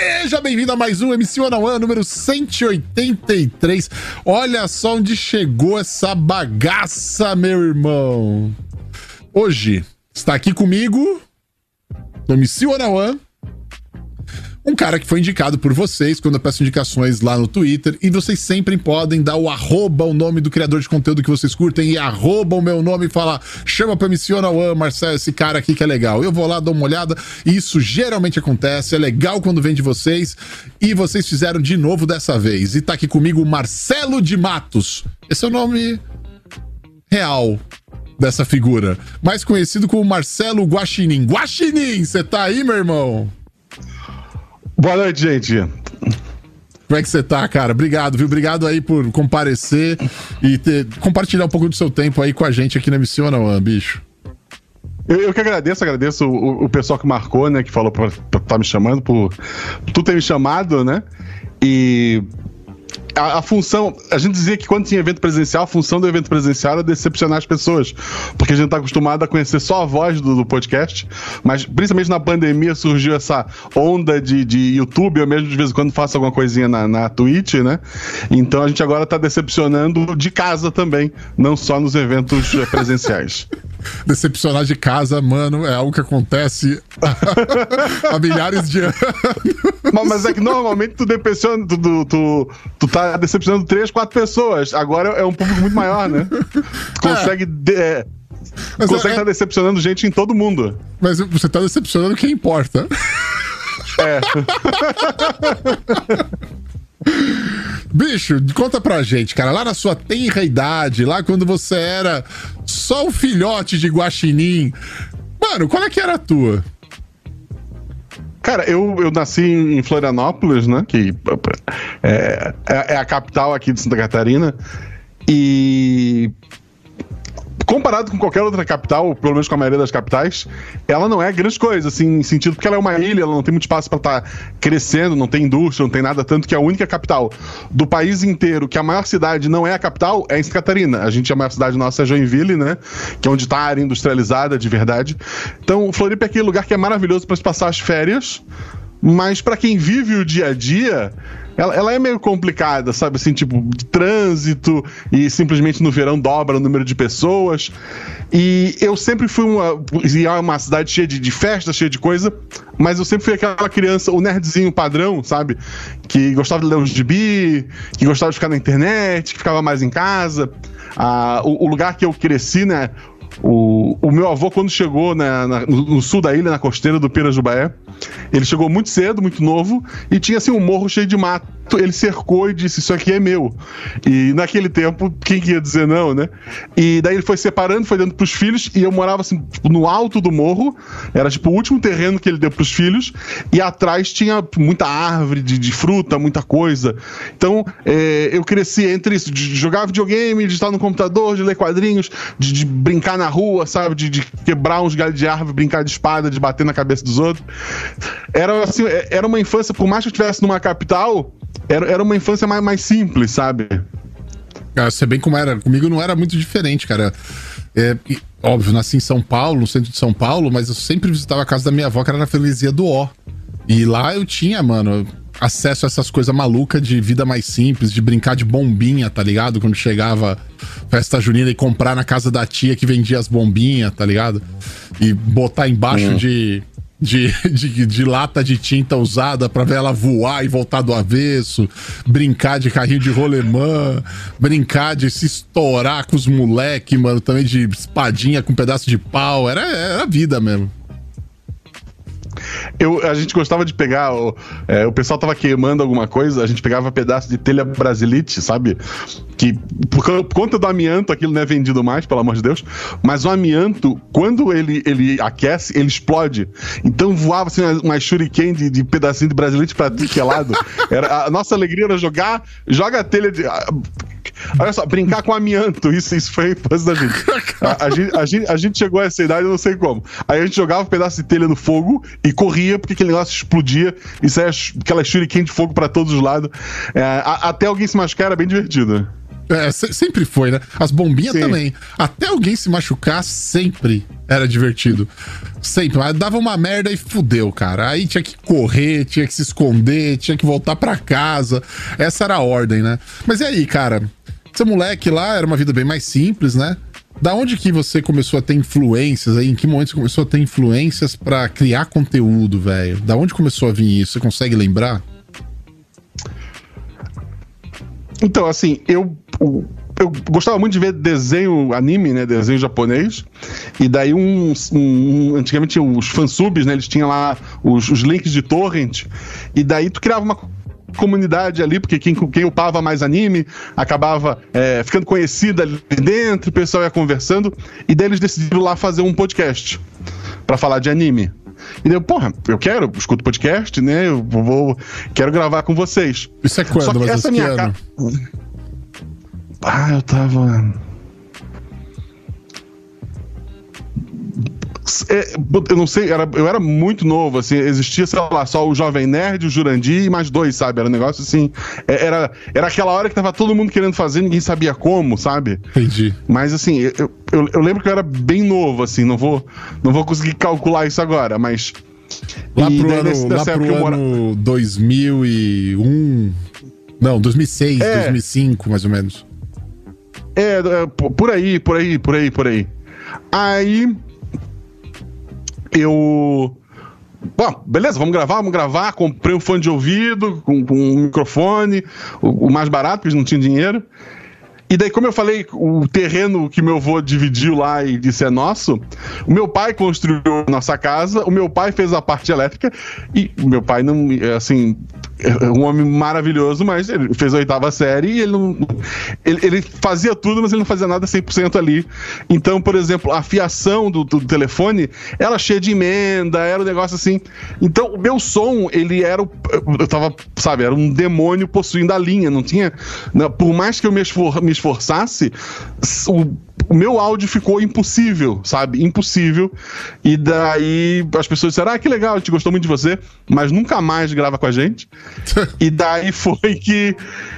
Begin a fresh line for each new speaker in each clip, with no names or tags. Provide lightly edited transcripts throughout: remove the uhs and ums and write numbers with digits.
Seja bem-vindo a mais um MC One on One, número 183. Olha só onde chegou essa bagaça, meu irmão. Hoje está aqui comigo, no MC One on One, um cara que foi indicado por vocês quando eu peço indicações lá no Twitter, e vocês sempre podem dar o arroba, o nome do criador de conteúdo que vocês curtem, e arroba o meu nome e falar, chama pra MC One on One, Marcelo, esse cara aqui que é legal. Eu vou lá, dou uma olhada, e isso geralmente acontece, é legal quando vem de vocês, e vocês fizeram de novo dessa vez. E tá aqui comigo o Marcelo de Matos. Esse é o nome real dessa figura, mais conhecido como Marcelo Guaxinim. Guaxinim, você tá aí, meu irmão?
Boa noite, gente.
Como é que você tá, cara? Obrigado, viu? Obrigado aí por comparecer e compartilhar um pouco do seu tempo aí com a gente aqui na MC One on One, bicho.
Eu que agradeço o pessoal que marcou, né, que falou pra tá me chamando, por tu ter me chamado, né, e a função, a gente dizia que quando tinha evento presencial, a função do evento presencial era decepcionar as pessoas, porque a gente tá acostumado a conhecer só a voz do podcast, mas principalmente na pandemia surgiu essa onda de YouTube, eu mesmo de vez em quando faço alguma coisinha na Twitch, né, então a gente agora tá decepcionando de casa também, não só nos eventos presenciais.
Decepcionar de casa, mano, é algo que acontece há milhares de anos.
Mas é que normalmente tu tá decepcionando 3, 4 pessoas. Agora é um público muito maior, né? Tu consegue tá decepcionando gente em todo mundo.
Mas você tá decepcionando quem importa.
É.
Bicho, conta pra gente, cara, lá na sua tenra idade, lá quando você era só um filhote de guaxinim, mano, qual é que era a tua?
Cara, eu nasci em Florianópolis, né, que é a capital aqui de Santa Catarina, e comparado com qualquer outra capital, pelo menos com a maioria das capitais, ela não é grande coisa, assim, em sentido porque ela é uma ilha, ela não tem muito espaço pra estar crescendo, não tem indústria, não tem nada, tanto que a única capital do país inteiro, que a maior cidade não é a capital, é em Santa Catarina. A gente, a maior cidade nossa é Joinville, né, que é onde tá a área industrializada de verdade. Então, Floripa é aquele lugar que é maravilhoso pra se passar as férias, mas pra quem vive o dia a dia, ela é meio complicada, sabe, assim, tipo, de trânsito, e simplesmente no verão dobra o número de pessoas, e eu sempre fui uma cidade cheia de festa, cheia de coisa, mas eu sempre fui aquela criança, o nerdzinho padrão, sabe, que gostava de ler uns gibi, que gostava de ficar na internet, que ficava mais em casa. O lugar que eu cresci, né, o meu avô, quando chegou no sul da ilha, na costeira do Pirajubaé, ele chegou muito cedo, muito novo, e tinha assim um morro cheio de mato. Ele cercou e disse, isso aqui é meu. E naquele tempo, quem que ia dizer não, né? E daí ele foi separando, foi dando pros filhos, e eu morava assim, no alto do morro, era tipo o último terreno que ele deu pros filhos, e atrás tinha muita árvore de fruta, muita coisa. Então, eu cresci entre isso, de jogar videogame, de estar no computador, de ler quadrinhos, de brincar na rua, sabe? De quebrar uns galhos de árvore, brincar de espada, de bater na cabeça dos outros. Era assim, era uma infância, por mais que eu estivesse numa capital, era uma infância mais simples, sabe?
Cara, você bem como era, comigo não era muito diferente, cara. Óbvio, nasci em São Paulo, no centro de São Paulo, mas eu sempre visitava a casa da minha avó, que era na Freguesia do Ó. E lá eu tinha, mano, acesso a essas coisas malucas de vida mais simples, de brincar de bombinha, tá ligado? Quando chegava festa junina e comprar na casa da tia que vendia as bombinhas, tá ligado? E botar embaixo de lata de tinta usada pra ver ela voar e voltar do avesso, brincar de carrinho de rolemã, brincar de se estourar com os moleque, mano, também de espadinha com pedaço de pau, era a vida mesmo.
A gente gostava de pegar, o pessoal tava queimando alguma coisa, a gente pegava pedaço de telha brasilite, sabe? Que por conta do amianto, aquilo não é vendido mais, pelo amor de Deus, mas o amianto, quando ele aquece, ele explode. Então voava assim uma shuriken de pedacinho de brasilite pra tudo que é lado. A nossa alegria era joga a telha de... Olha só, brincar com amianto, isso foi a infância da gente. A gente chegou a essa idade, eu não sei como. Aí a gente jogava um pedaço de telha no fogo e corria, porque aquele negócio explodia e saia aquela shuriken de fogo pra todos os lados. Até alguém se machucar, era bem divertido.
Sempre foi, né? As bombinhas também. Até alguém se machucar, sempre era divertido. Sempre. Mas dava uma merda e fudeu, cara. Aí tinha que correr, tinha que se esconder, tinha que voltar pra casa. Essa era a ordem, né? Mas e aí, cara? Seu moleque lá era uma vida bem mais simples, né? Da onde que você começou a ter influências aí? Em que momento você começou a ter influências pra criar conteúdo, velho? Da onde começou a vir isso? Você consegue lembrar?
Então, assim, eu gostava muito de ver desenho anime, né? Desenho japonês. E daí antigamente tinha os fansubs, né? Eles tinham lá os links de torrent. E daí tu criava uma comunidade ali, porque quem upava mais anime acabava ficando conhecida ali dentro, o pessoal ia conversando. E daí eles decidiram lá fazer um podcast pra falar de anime. E daí, eu escuto podcast, né? Quero gravar com vocês.
Isso é quando?
Só que essa minha cara. Eu tava. Eu não sei, eu era muito novo, assim, existia, sei lá, só o Jovem Nerd, o Jurandir e mais dois, sabe? Era um negócio assim. Era aquela hora que tava todo mundo querendo fazer, ninguém sabia como, sabe?
Entendi.
Mas assim, eu lembro que eu era bem novo, assim, não vou conseguir calcular isso agora, mas.
Lá pro ano 2001. Não, 2006, 2005, mais ou menos.
Por aí. Aí. Beleza, vamos gravar. Comprei um fone de ouvido com um microfone, o mais barato, porque não tinha dinheiro. E daí, como eu falei, o terreno que meu avô dividiu lá e disse é nosso, o meu pai construiu a nossa casa, o meu pai fez a parte elétrica, e o meu pai não, assim, é um homem maravilhoso, mas ele fez a 8ª série e ele fazia tudo, mas ele não fazia nada 100% ali. Então, por exemplo, a fiação do telefone, ela cheia de emenda, era um negócio assim. Então, o meu som, ele era era um demônio possuindo a linha, não tinha, por mais que eu me esforçasse, o meu áudio ficou impossível, sabe? Impossível. E daí as pessoas disseram, que legal, a gente gostou muito de você, mas nunca mais grava com a gente. E daí foi que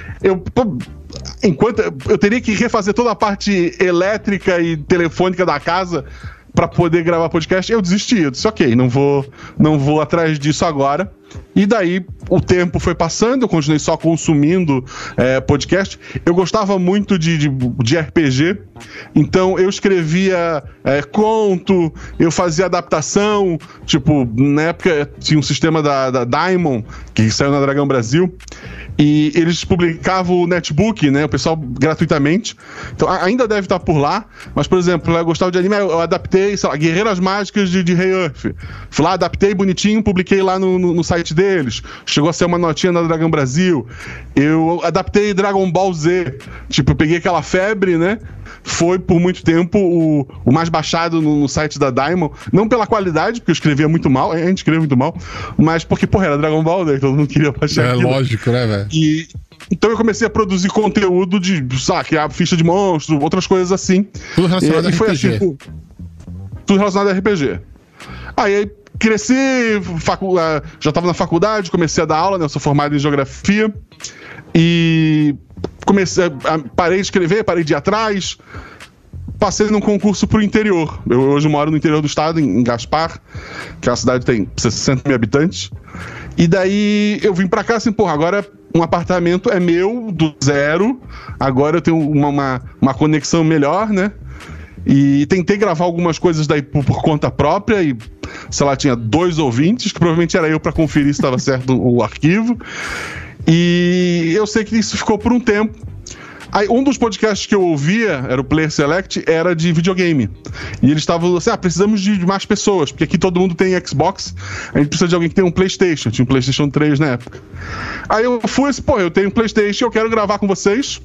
enquanto eu teria que refazer toda a parte elétrica e telefônica da casa pra poder gravar podcast, eu desisti. Eu disse, ok, não vou atrás disso agora. E daí o tempo foi passando, eu continuei só consumindo podcast. Eu gostava muito de RPG, então eu escrevia conto, eu fazia adaptação. Tipo, na época tinha um sistema da Diamond, que saiu na Dragão Brasil, e eles publicavam o netbook, né, o pessoal gratuitamente. Então ainda deve estar por lá, mas, por exemplo, eu gostava de anime, eu adaptei, sei lá, Guerreiras Mágicas de Rei Earth. Fui lá, adaptei bonitinho, publiquei lá no site deles. Chegou a ser uma notinha na Dragão Brasil. Eu adaptei Dragon Ball Z. Tipo, eu peguei aquela febre, né? Foi por muito tempo o mais baixado no site da Diamond. Não pela qualidade, porque eu escrevia muito mal, a gente escrevia muito mal, mas porque, era Dragon Ball, né? Todo mundo queria baixar aquilo.
Lógico, né, velho?
Então eu comecei a produzir conteúdo de, criar ficha de monstro, outras coisas assim.
Tudo relacionado a RPG.
Foi assim, tudo relacionado a RPG. Aí cresci, já estava na faculdade, comecei a dar aula, né? Eu sou formado em geografia. E parei de escrever, parei de ir atrás. Passei num concurso pro interior. Eu hoje moro no interior do estado, em Gaspar, que é uma cidade que tem 60 mil habitantes. E daí eu vim pra cá assim, agora um apartamento é meu, do zero. Agora eu tenho uma conexão melhor, né? E tentei gravar algumas coisas daí por conta própria e, sei lá, tinha 2 ouvintes, que provavelmente era eu pra conferir se estava certo o arquivo. E eu sei que isso ficou por um tempo. Aí um dos podcasts que eu ouvia, era o Player Select, era de videogame. E eles estavam assim, precisamos de mais pessoas, porque aqui todo mundo tem Xbox, a gente precisa de alguém que tenha um PlayStation. Tinha um PlayStation 3 na época. Aí eu fui assim, eu tenho um PlayStation, eu quero gravar com vocês.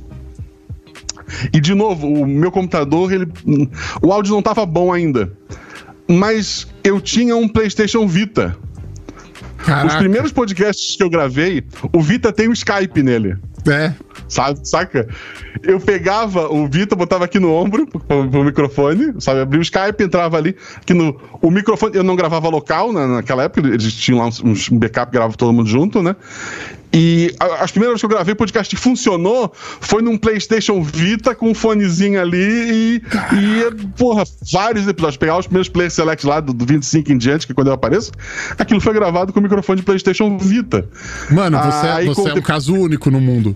E de novo, o meu computador, o áudio não tava bom ainda. Mas eu tinha um PlayStation Vita.
Caraca.
Os primeiros podcasts que eu gravei, o Vita tem o Skype nele. saca? Eu pegava o Vitor, botava aqui no ombro pro microfone, sabe? Abria o Skype, entrava ali. O microfone, eu não gravava local naquela época, eles tinham lá um backup, gravava todo mundo junto, né? E as primeiras vezes que eu gravei podcast que funcionou foi num PlayStation Vita com um fonezinho ali porra, vários episódios. Pegar os primeiros Play Select lá do 25 em diante, que é quando eu apareço, aquilo foi gravado com o microfone de PlayStation Vita.
Mano, você é um caso único no mundo.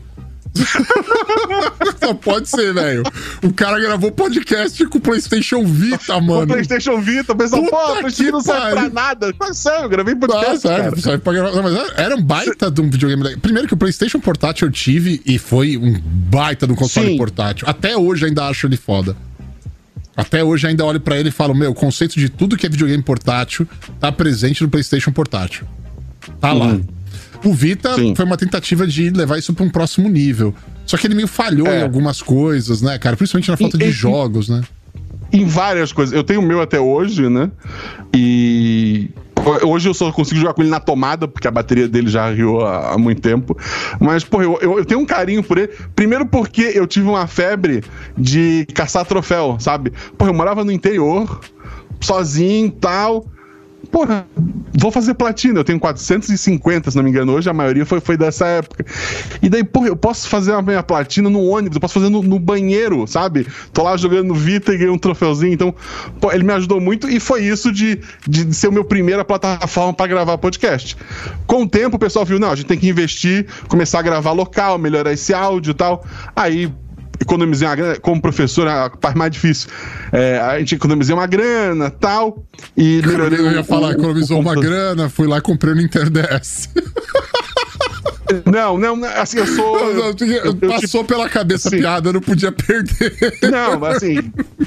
Só pode ser, velho. O cara gravou podcast com o PlayStation Vita, mano. Com o
PlayStation Vita, pensando, pô, o PlayStation não serve pra nada. Mas sério, eu gravei podcast.
Serve pra gravar. Mas era um baita de um videogame. Primeiro que o PlayStation portátil eu tive e foi um baita de um console portátil. Até hoje ainda acho ele foda. Até hoje ainda olho pra ele e falo, o conceito de tudo que é videogame portátil tá presente no PlayStation portátil. Tá lá. O Vita foi uma tentativa de levar isso pra um próximo nível. Só que ele meio falhou em algumas coisas, né, cara? Principalmente na falta de jogos, né?
Em várias coisas. Eu tenho o meu até hoje, né? E hoje eu só consigo jogar com ele na tomada, porque a bateria dele já riu há muito tempo. Mas, porra, eu tenho um carinho por ele. Primeiro porque eu tive uma febre de caçar troféu, sabe? Porra, eu morava no interior, sozinho e tal. Porra, vou fazer platina. Eu tenho 450, se não me engano, hoje. A maioria foi dessa época. E daí, porra, eu posso fazer a minha platina no ônibus, eu posso fazer no banheiro, sabe? Tô lá jogando no Vita e ganhei um troféuzinho. Então, pô, ele me ajudou muito e foi isso de ser o meu primeira plataforma para gravar podcast. Com o tempo, o pessoal viu, não, a gente tem que investir, começar a gravar local, melhorar esse áudio e tal. Aí economizei uma grana, como professor, a parte mais difícil. A gente economizei uma grana, tal, e melhorei.
Eu ia falar, economizou uma grana, fui lá e comprei o Nintendo DS.
Não, assim, eu sou...
Passou pela cabeça assim, a piada, eu não podia perder.
Não, assim...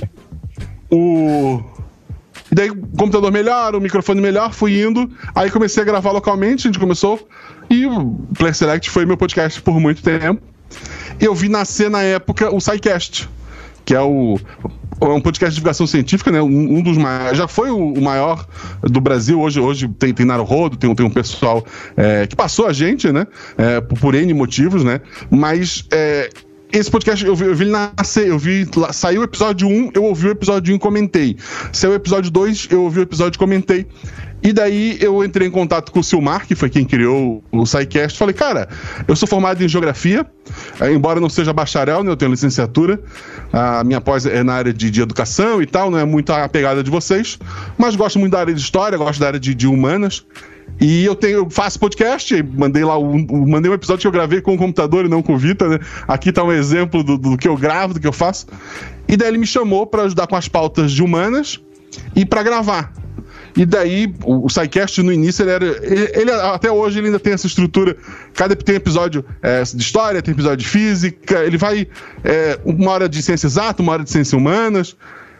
E daí, o computador melhor, o microfone melhor, fui indo, aí comecei a gravar localmente, a gente começou, e o Play Select foi meu podcast por muito tempo. Eu vi nascer na época o SciCast, que é um podcast de divulgação científica, né? Um dos maiores, já foi o maior do Brasil. Hoje tem Naruhodo, tem um pessoal que passou a gente, né? Por N motivos, né? Mas esse podcast eu vi ele nascer, saiu o episódio 1, eu ouvi o episódio 1 e comentei. Saiu o episódio 2, eu ouvi o episódio e comentei. E daí eu entrei em contato com o Silmar, que foi quem criou o SciCast. Falei, cara, eu sou formado em geografia, embora não seja bacharel, né, eu tenho licenciatura. A minha pós é na área de educação e tal, não é muito a pegada de vocês, mas gosto muito da área de história, gosto da área de humanas. E eu faço podcast, mandei um episódio que eu gravei com o computador e não com o Vita, né? Aqui tá um exemplo do que eu gravo, do que eu faço. E daí ele me chamou para ajudar com as pautas de humanas e para gravar. E daí, o SciCast no início, ele até hoje ele ainda tem essa estrutura. Tem episódio de história, tem episódio de física, ele vai uma hora de ciência exata, uma hora de ciências humanas.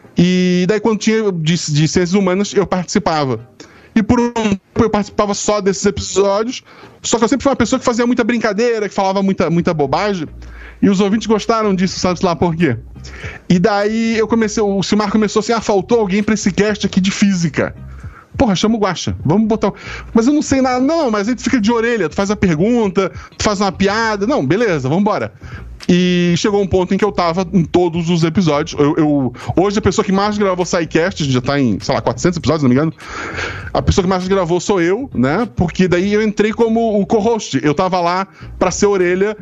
E daí, quando tinha de ciências humanas, eu participava. E por um tempo eu participava só desses episódios, só que eu sempre fui uma pessoa que fazia muita brincadeira, que falava muita bobagem. E os ouvintes gostaram disso, sabe lá por quê? E daí o Silmar começou assim, faltou alguém pra esse cast aqui de física. Porra, chama o Guaxa, vamos botar... Mas eu não sei nada, não, mas aí tu fica de orelha, tu faz a pergunta, tu faz uma piada, não, beleza, vambora. E chegou um ponto em que eu tava em todos os episódios. Hoje a pessoa que mais gravou SciCast, a gente já tá em, 400 episódios, não me engano. A pessoa que mais gravou sou eu, né? Porque daí eu entrei como o co-host. Eu tava lá pra ser orelha.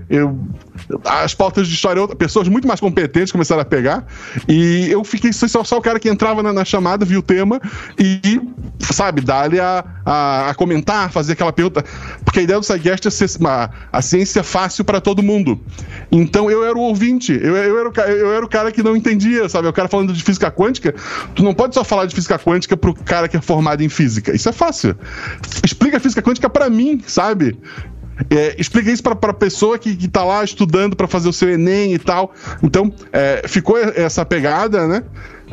As pautas de história, pessoas muito mais competentes começaram a pegar. E eu fiquei só o cara que entrava na chamada, via o tema e, sabe, dali a comentar, fazer aquela pergunta. Porque a ideia do SciCast é ser a ciência fácil pra todo mundo. Então eu era o ouvinte, eu era o cara que não entendia, sabe? O cara falando de física quântica, tu não pode só falar de física quântica pro cara que é formado em física. Isso é fácil. Explica a física quântica pra mim, sabe? Explica isso pra pessoa que tá lá estudando pra fazer o seu Enem e tal. Então, ficou essa pegada, né?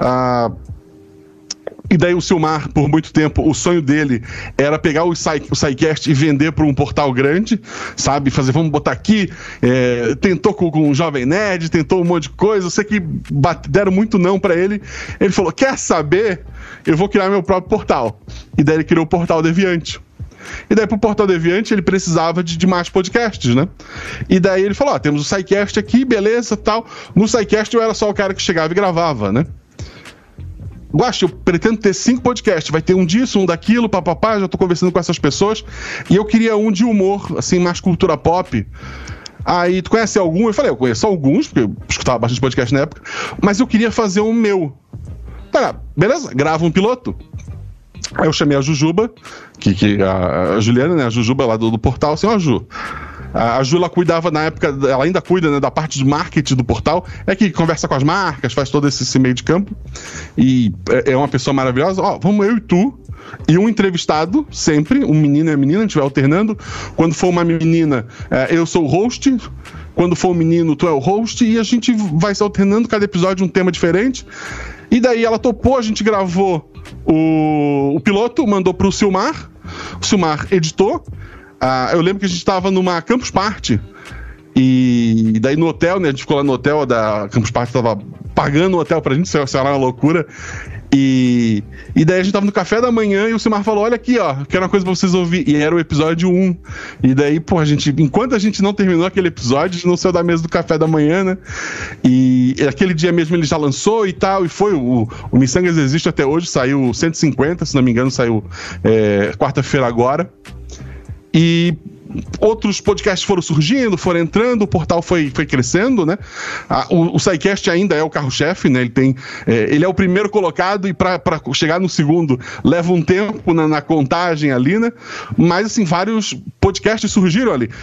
E daí o Silmar, por muito tempo, o sonho dele era pegar o SciCast e vender para um portal grande, sabe? Vamos botar aqui. Tentou com o Jovem Nerd, tentou um monte de coisa. Eu sei que deram muito não para ele. Ele falou, quer saber? Eu vou criar meu próprio portal. E daí ele criou o Portal Deviante. E daí pro Portal Deviante ele precisava de mais podcasts, né? E daí ele falou, temos o SciCast aqui, beleza, tal. No SciCast eu era só o cara que chegava e gravava, né? Guaxa, eu pretendo ter 5 podcasts, vai ter um disso, um daquilo, papapá, já tô conversando com essas pessoas, e eu queria um de humor, assim, mais cultura pop. Aí, tu conhece algum? Eu falei, eu conheço alguns, porque eu escutava bastante podcast na época, mas eu queria fazer um meu. Tá, beleza, grava um piloto. Aí eu chamei a Jujuba, a Juliana, né, a Jujuba lá do portal, assim, ó, Ju. A Ju, ela cuidava na época, ela ainda cuida, né, da parte de marketing do portal, que conversa com as marcas, faz todo esse meio de campo, e é uma pessoa maravilhosa. Vamos eu e tu, e um entrevistado, sempre, um menino e a menina, a gente vai alternando. Quando for uma menina, eu sou o host, quando for um menino, tu é o host, e a gente vai se alternando, cada episódio um tema diferente. E daí ela topou, a gente gravou o piloto, mandou pro Silmar, o Silmar editou. Eu lembro que a gente estava numa Campus Party, e daí no hotel, né, a gente ficou lá no hotel da Campus Party, tava pagando o hotel pra gente, isso era uma loucura, e daí a gente tava no café da manhã e o Silmar falou, olha aqui, quero uma coisa pra vocês ouvir, e era o episódio 1, e daí, enquanto a gente não terminou aquele episódio, a gente não saiu da mesa do café da manhã, né, e aquele dia mesmo ele já lançou e tal, e foi, o Missangas existe até hoje, saiu 150, se não me engano, saiu quarta-feira agora. E outros podcasts foram surgindo, foram entrando, o portal foi crescendo, né? O SciCast ainda é o carro-chefe, né? Ele é o primeiro colocado e para chegar no segundo leva um tempo na contagem ali, né? Mas, assim, vários podcasts surgiram ali.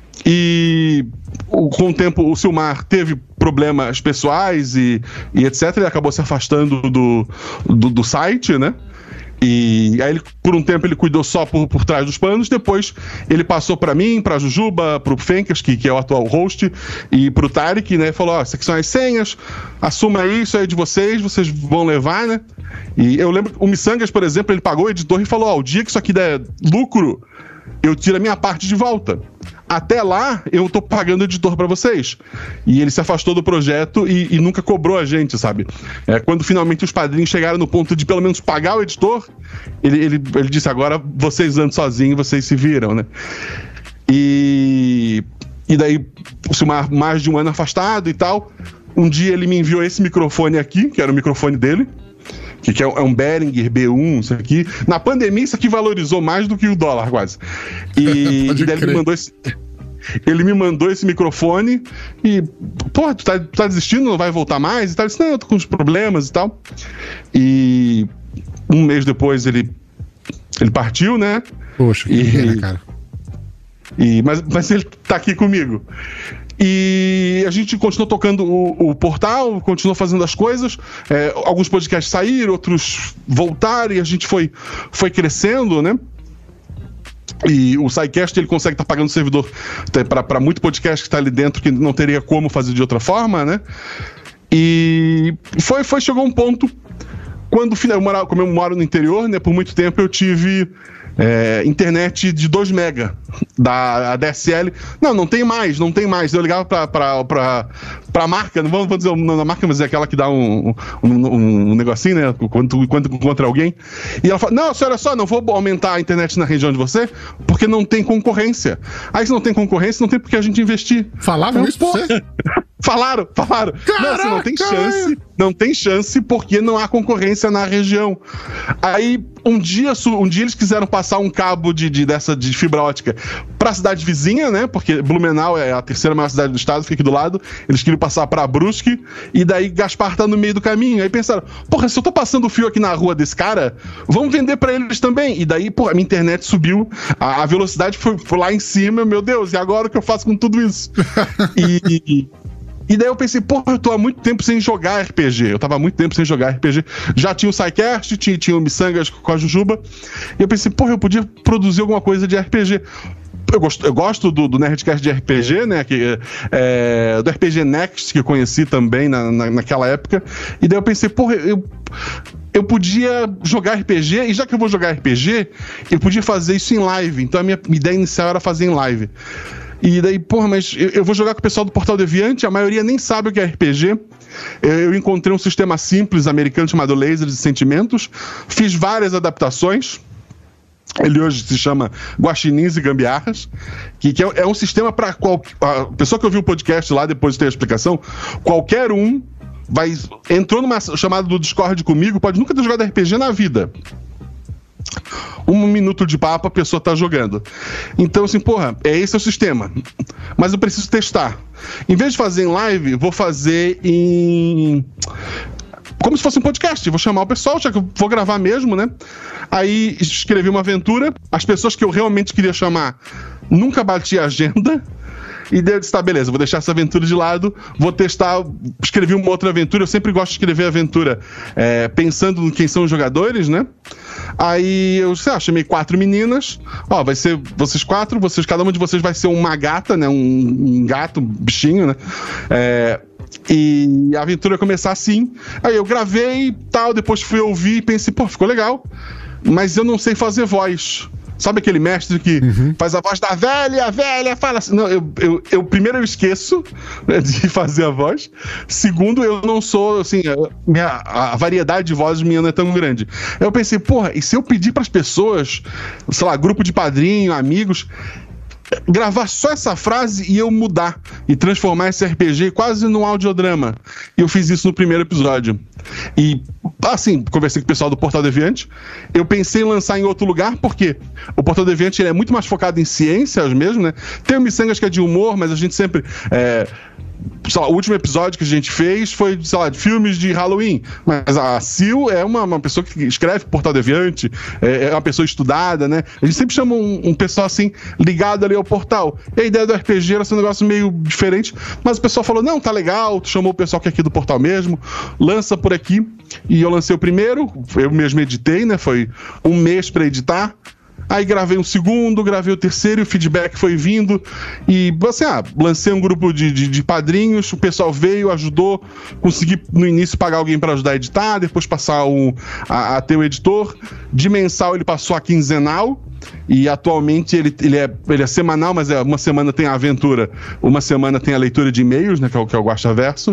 E com o tempo o Silmar teve problemas pessoais e etc. Ele acabou se afastando do site, né? E aí, por um tempo, ele cuidou só por trás dos panos. Depois, ele passou pra mim, pra Jujuba, pro Fencas, que é o atual host, e pro Tarek, né? Falou, essas aqui são as senhas, assuma isso aí de vocês vão levar, né? E eu lembro, o Missangas, por exemplo, ele pagou o editor e falou, o dia que isso aqui der lucro, eu tiro a minha parte de volta. Até lá, eu tô pagando o editor pra vocês. E ele se afastou do projeto e nunca cobrou a gente, sabe? Quando finalmente os padrinhos chegaram no ponto de pelo menos pagar o editor, ele disse, agora vocês andam sozinhos, vocês se viram, né? E daí, o Silmar, mais de um ano afastado e tal, um dia ele me enviou esse microfone aqui, que era o microfone dele, que é um Behringer B1, isso aqui. Na pandemia, isso aqui valorizou mais do que o dólar, quase. E daí ele me mandou esse microfone e, pô, tu tá desistindo, não vai voltar mais? E tal. Eu disse, não, eu tô com uns problemas e tal. E um mês depois ele partiu, né?
Poxa, que pena, cara.
Mas ele tá aqui comigo. E a gente continuou tocando o portal, continuou fazendo as coisas. Alguns podcasts saíram, outros voltaram, e a gente foi crescendo, né? E o SciCast, ele consegue estar pagando servidor para muito podcast que está ali dentro que não teria como fazer de outra forma, né? E chegou um ponto quando como eu moro no interior, né? Por muito tempo eu tive internet de 2 mega da DSL. Não tem mais. Eu ligava pra marca, não vamos dizer o nome da marca, mas é aquela que dá um negocinho, né? Quando encontra alguém. E ela fala, não, senhora, só, não vou aumentar a internet na região de você, porque não tem concorrência. Aí se não tem concorrência, não tem por que a gente investir.
Falavam isso pra você?
Falaram.
Caraca,
não, assim, não tem chance porque não há concorrência na região. Aí, um dia eles quiseram passar um cabo de fibra ótica pra cidade vizinha, né? Porque Blumenau é a terceira maior cidade do estado, fica aqui do lado. Eles queriam passar pra Brusque, e daí Gaspar tá no meio do caminho. Aí pensaram, porra, se eu tô passando o fio aqui na rua desse cara, vamos vender pra eles também. E daí, porra, a minha internet subiu, a velocidade foi lá em cima, meu Deus, e agora o que eu faço com tudo isso? E daí eu pensei, porra, eu tô há muito tempo sem jogar RPG. Eu tava há muito tempo sem jogar RPG. Já tinha o SciCast, tinha o Missangas com a Jujuba. E eu pensei, porra, eu podia produzir alguma coisa de RPG. Eu gosto do Nerdcast de RPG, né? Do RPG Next, que eu conheci também naquela época. E daí eu pensei, porra, eu podia jogar RPG, e já que eu vou jogar RPG, eu podia fazer isso em live. Então a minha ideia inicial era fazer em live. E daí, porra, mas eu vou jogar com o pessoal do Portal Deviante, a maioria nem sabe o que é RPG. Eu encontrei um sistema simples americano chamado Lasers e Sentimentos, fiz várias adaptações, Ele hoje se chama Guaxinins e Gambiarras, que é um sistema para a pessoa que ouviu o podcast lá, depois de ter a explicação, qualquer um entrou numa chamada do Discord comigo, pode nunca ter jogado RPG na vida. 1 minuto de papo, a pessoa tá jogando. Então, assim, esse é o sistema. Mas eu preciso testar. Em vez de fazer em live, vou fazer como se fosse um podcast. Vou chamar o pessoal, já que eu vou gravar mesmo, né? Aí escrevi uma aventura. As pessoas que eu realmente queria chamar nunca bati a agenda. E daí eu disse, tá, beleza, vou deixar essa aventura de lado, vou testar, escrevi uma outra aventura. Eu sempre gosto de escrever aventura pensando em quem são os jogadores, né? Aí eu chamei 4 meninas. Vai ser vocês 4, cada uma de vocês vai ser uma gata, né? Um gato, um bichinho, né? E a aventura ia começar assim. Aí eu gravei e tal, depois fui ouvir e pensei, ficou legal, mas eu não sei fazer voz. Sabe aquele mestre que faz a voz da velha, a velha fala assim. Não, primeiro eu esqueço, né, de fazer a voz. Segundo, eu não sou, assim, a variedade de vozes minha não é tão grande. Aí eu pensei, e se eu pedir pras pessoas, sei lá, grupo de padrinho, amigos, gravar só essa frase e eu mudar e transformar esse RPG quase num audiodrama. E eu fiz isso no primeiro episódio. E, assim, conversei com o pessoal do Portal Deviante. Eu pensei em lançar em outro lugar, porque o Portal Deviante ele é muito mais focado em ciências mesmo, né? Tem o Missangas que é de humor, mas a gente sempre... sei lá, o último episódio que a gente fez foi, sei lá, de filmes de Halloween. Mas a Sil é uma pessoa que escreve Portal Deviante, é uma pessoa estudada, né? A gente sempre chama um pessoal assim, ligado ali ao portal. E a ideia do RPG era ser um negócio meio diferente, mas o pessoal falou, não, tá legal, tu chamou o pessoal que é aqui do portal mesmo, lança por aqui. E eu lancei o primeiro, eu mesmo editei, né? Foi 1 mês pra editar. Aí gravei um segundo, gravei o terceiro e o feedback foi vindo. E assim, lancei um grupo de padrinhos, o pessoal veio, ajudou, consegui no início pagar alguém para ajudar a editar, depois passar a ter o editor. De mensal ele passou a quinzenal. E atualmente ele é semanal, mas uma semana tem a aventura, uma semana tem a leitura de e-mails, né, que é o Guaxaverso.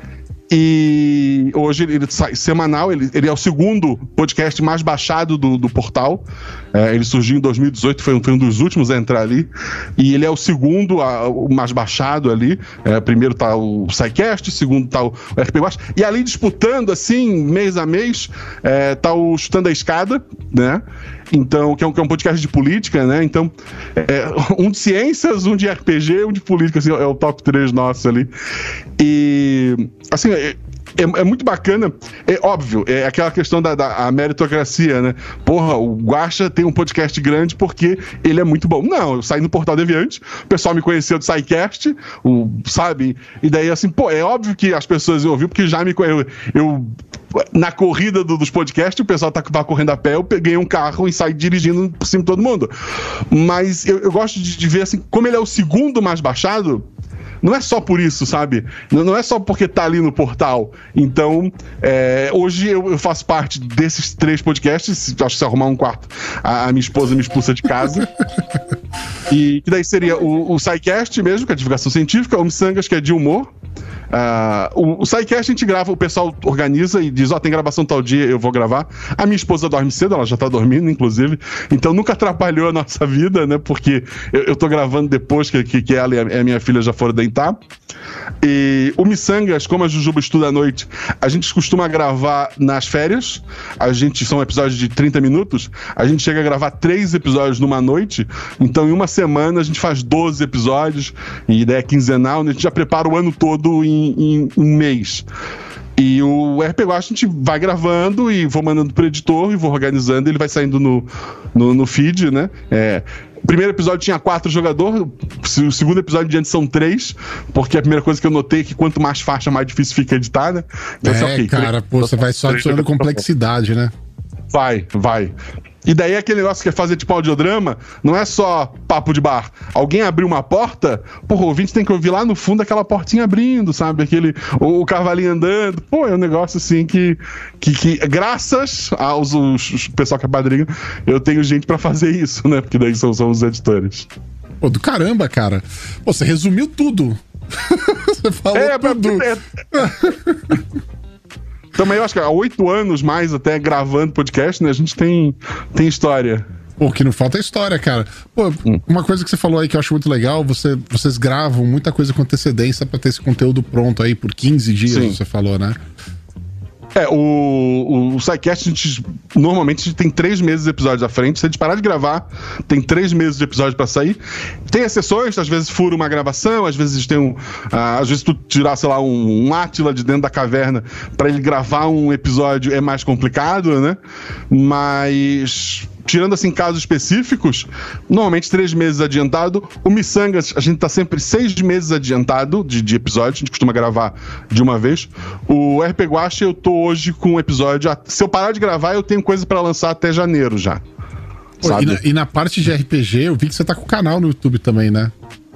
E hoje ele sai semanal, ele é o segundo podcast mais baixado do portal. Ele surgiu em 2018, foi um dos últimos a entrar ali. E ele é o segundo, o mais baixado ali. Primeiro tá o SciCast, segundo tá o RP Guaxa. E ali disputando, assim, mês a mês, tá o Chutando a Escada, né? Então, que é um podcast de política, né? Então, um de ciências, um de RPG, um de política, assim, é o top 3 nosso ali. E, assim, é muito bacana. É óbvio, é aquela questão da meritocracia, né? O Guaxa tem um podcast grande porque ele é muito bom. Não, eu saí no Portal Deviante, o pessoal me conheceu do SciCast, sabe? E daí, assim, é óbvio que as pessoas iam ouvir, porque já me conheceu. Na corrida dos podcasts, o pessoal tá correndo a pé, eu peguei um carro e saí dirigindo por cima de todo mundo. Mas eu gosto de ver, assim, como ele é o segundo mais baixado, não é só por isso, sabe? Não é só porque tá ali no portal. Então, hoje eu faço parte desses 3 podcasts. Acho que se arrumar um quarto, a minha esposa me expulsa de casa. E que daí seria o SciCast mesmo, que é divulgação científica, o Missangas, que é de humor. O SciCast a gente grava, o pessoal organiza e diz, tem gravação tal dia, eu vou gravar. A minha esposa dorme cedo, ela já tá dormindo, inclusive, então nunca atrapalhou a nossa vida, né, porque eu tô gravando depois que ela e a minha filha já foram deitar. E o Missangas, como a Jujuba estuda à noite, a gente costuma gravar nas férias. São episódios de 30 minutos, a gente chega a gravar 3 episódios numa noite. Então em uma semana a gente faz 12 episódios, e ideia é quinzenal, né? A gente já prepara o ano todo em um mês. E o RPG a gente vai gravando e vou mandando pro editor e vou organizando, ele vai saindo no feed, né? O primeiro episódio tinha 4 jogadores, o segundo episódio em diante são 3, porque a primeira coisa que eu notei é que quanto mais faixa, mais difícil fica editar, né? Então,
cara, você vai só adicionando complexidade, né?
Vai. E daí aquele negócio que é fazer tipo audiodrama, não é só papo de bar. Alguém abriu uma porta, o ouvinte tem que ouvir lá no fundo aquela portinha abrindo, sabe? O cavalinho andando. É um negócio assim que graças aos pessoal que é padrinho, eu tenho gente pra fazer isso, né? Porque daí são os editores.
Do caramba, cara. Você resumiu tudo. Você falou tudo.
Também eu acho que há 8 anos mais até gravando podcast, né? A gente tem história.
Pô, o que não falta é história, cara. Pô, uma coisa que você falou aí que eu acho muito legal, vocês gravam muita coisa com antecedência pra ter esse conteúdo pronto aí por 15 dias,
Sim.
você falou, né?
O SciCast, normalmente a gente tem 3 meses de episódios à frente. Se a gente parar de gravar, tem 3 meses de episódio pra sair. Tem exceções, às vezes fura uma gravação, às vezes tem às vezes tu tirar, sei lá, um Átila de dentro da caverna pra ele gravar um episódio é mais complicado, né? Mas tirando assim casos específicos, normalmente 3 meses adiantado. O Missangas, a gente tá sempre 6 meses adiantado de episódio, a gente costuma gravar de uma vez. O RP Guacha, eu tô hoje com um episódio. Se eu parar de gravar, eu tenho coisa pra lançar até janeiro já.
Pô, e na parte de RPG, eu vi que você tá com o canal no YouTube também, né?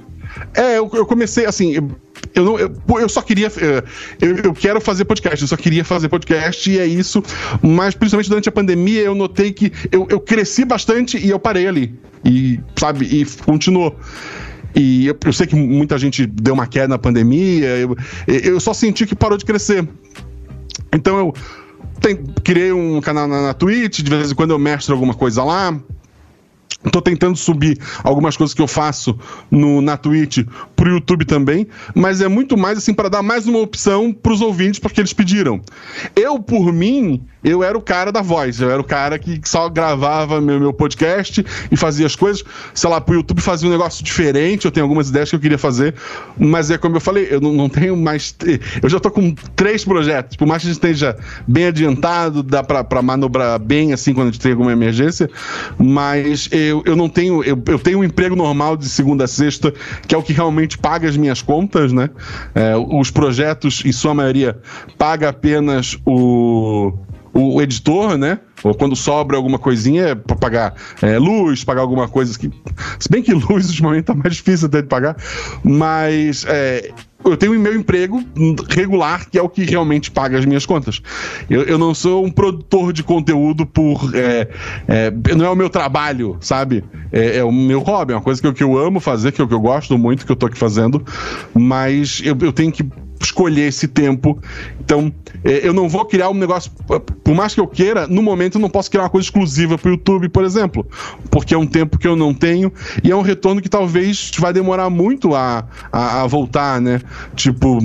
Eu comecei assim. Eu só queria. Eu quero fazer podcast, eu só queria fazer podcast e é isso. Mas principalmente durante a pandemia eu notei que eu cresci bastante e eu parei ali. E, sabe, e continuou. E eu sei que muita gente deu uma queda na pandemia, eu só senti que parou de crescer. Então eu criei um canal na Twitch, de vez em quando eu mestro alguma coisa lá. Tô tentando subir algumas coisas que eu faço na Twitch pro YouTube também, mas é muito mais assim para dar mais uma opção pros ouvintes, porque eles pediram. Eu, por mim, eu era o cara da voz, eu era o cara que só gravava meu podcast e fazia as coisas, sei lá, pro YouTube fazia um negócio diferente, eu tenho algumas ideias que eu queria fazer, mas é como eu falei, eu não tenho mais... Eu já tô com 3 projetos, por mais que a gente esteja bem adiantado, dá pra manobrar bem, assim, quando a gente tem alguma emergência, mas eu não tenho... Eu tenho um emprego normal de segunda a sexta, que é o que realmente paga as minhas contas, né? Os projetos, em sua maioria, paga apenas o editor, né? Ou quando sobra alguma coisinha é pra pagar luz, pagar alguma coisa que... Se bem que luz ultimamente tá mais difícil até de pagar, mas eu tenho o meu emprego regular, que é o que realmente paga as minhas contas. Eu não sou um produtor de conteúdo não é o meu trabalho, sabe? É o meu hobby, é uma coisa que eu amo fazer, que eu gosto muito, que eu tô aqui fazendo, mas eu tenho que escolher esse tempo. Então, eu não vou criar um negócio, por mais que eu queira, no momento eu não posso criar uma coisa exclusiva pro YouTube, por exemplo, porque é um tempo que eu não tenho e é um retorno que talvez vai demorar muito a voltar, né? Tipo...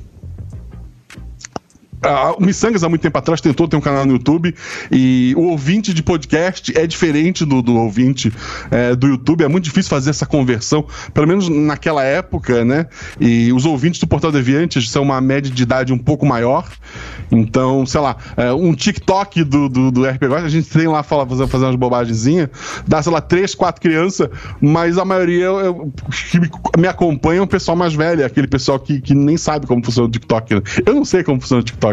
O Missangas, há muito tempo atrás, tentou ter um canal no YouTube e o ouvinte de podcast é diferente do ouvinte do YouTube. É muito difícil fazer essa conversão, pelo menos naquela época, né? E os ouvintes do Portal Deviante são uma média de idade um pouco maior. Então, sei lá, um TikTok do RP Guacha, a gente tem lá fazer umas bobagenzinhas, dá, sei lá, 3, 4 crianças, mas a maioria que me acompanha é um pessoal mais velho, aquele pessoal que nem sabe como funciona o TikTok. Né? Eu não sei como funciona o TikTok.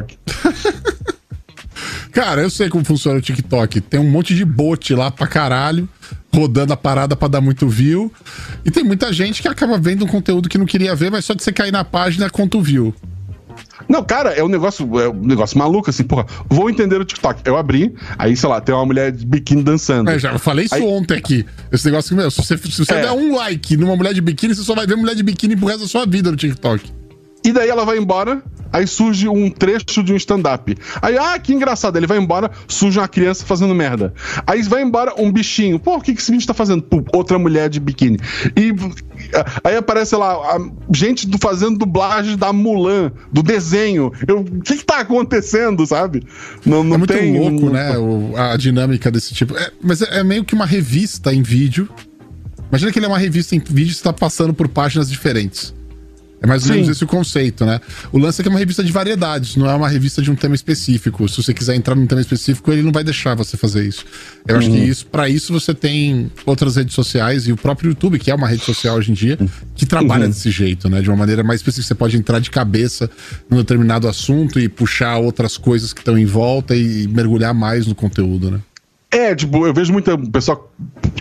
Cara, eu sei como funciona o TikTok. Tem um monte de bot lá pra caralho, rodando a parada pra dar muito view. E tem muita gente que acaba vendo um conteúdo que não queria ver, mas só de você cair na página conta o view.
Não, cara, é um negócio maluco, assim, porra, vou entender o TikTok. Eu abri, aí, sei lá, tem uma mulher de biquíni dançando.
Eu falei isso ontem aqui. Esse negócio que, meu, se você der um like numa mulher de biquíni, você só vai ver mulher de biquíni pro resto da sua vida no TikTok.
E daí ela vai embora, aí surge um trecho de um stand-up. Aí, que engraçado, ele vai embora, surge uma criança fazendo merda. Aí vai embora um bichinho. Pô, o que esse bicho tá fazendo? Pô, outra mulher de biquíni. E aí aparece, sei lá, gente fazendo dublagem da Mulan, do desenho. O que tá acontecendo, sabe? Não
é muito
tem...
louco, né, a dinâmica desse tipo. Mas é meio que uma revista em vídeo. Imagina que ele é uma revista em vídeo e você tá passando por páginas diferentes. É mais ou menos esse o conceito, né? O lance é que é uma revista de variedades, não é uma revista de um tema específico. Se você quiser entrar num tema específico, ele não vai deixar você fazer isso. Eu acho que para isso você tem outras redes sociais e o próprio YouTube, que é uma rede social hoje em dia, que trabalha desse jeito, né? De uma maneira mais específica. Você pode entrar de cabeça num determinado assunto e puxar outras coisas que estão em volta e mergulhar mais no conteúdo, né?
Tipo, eu vejo muita pessoa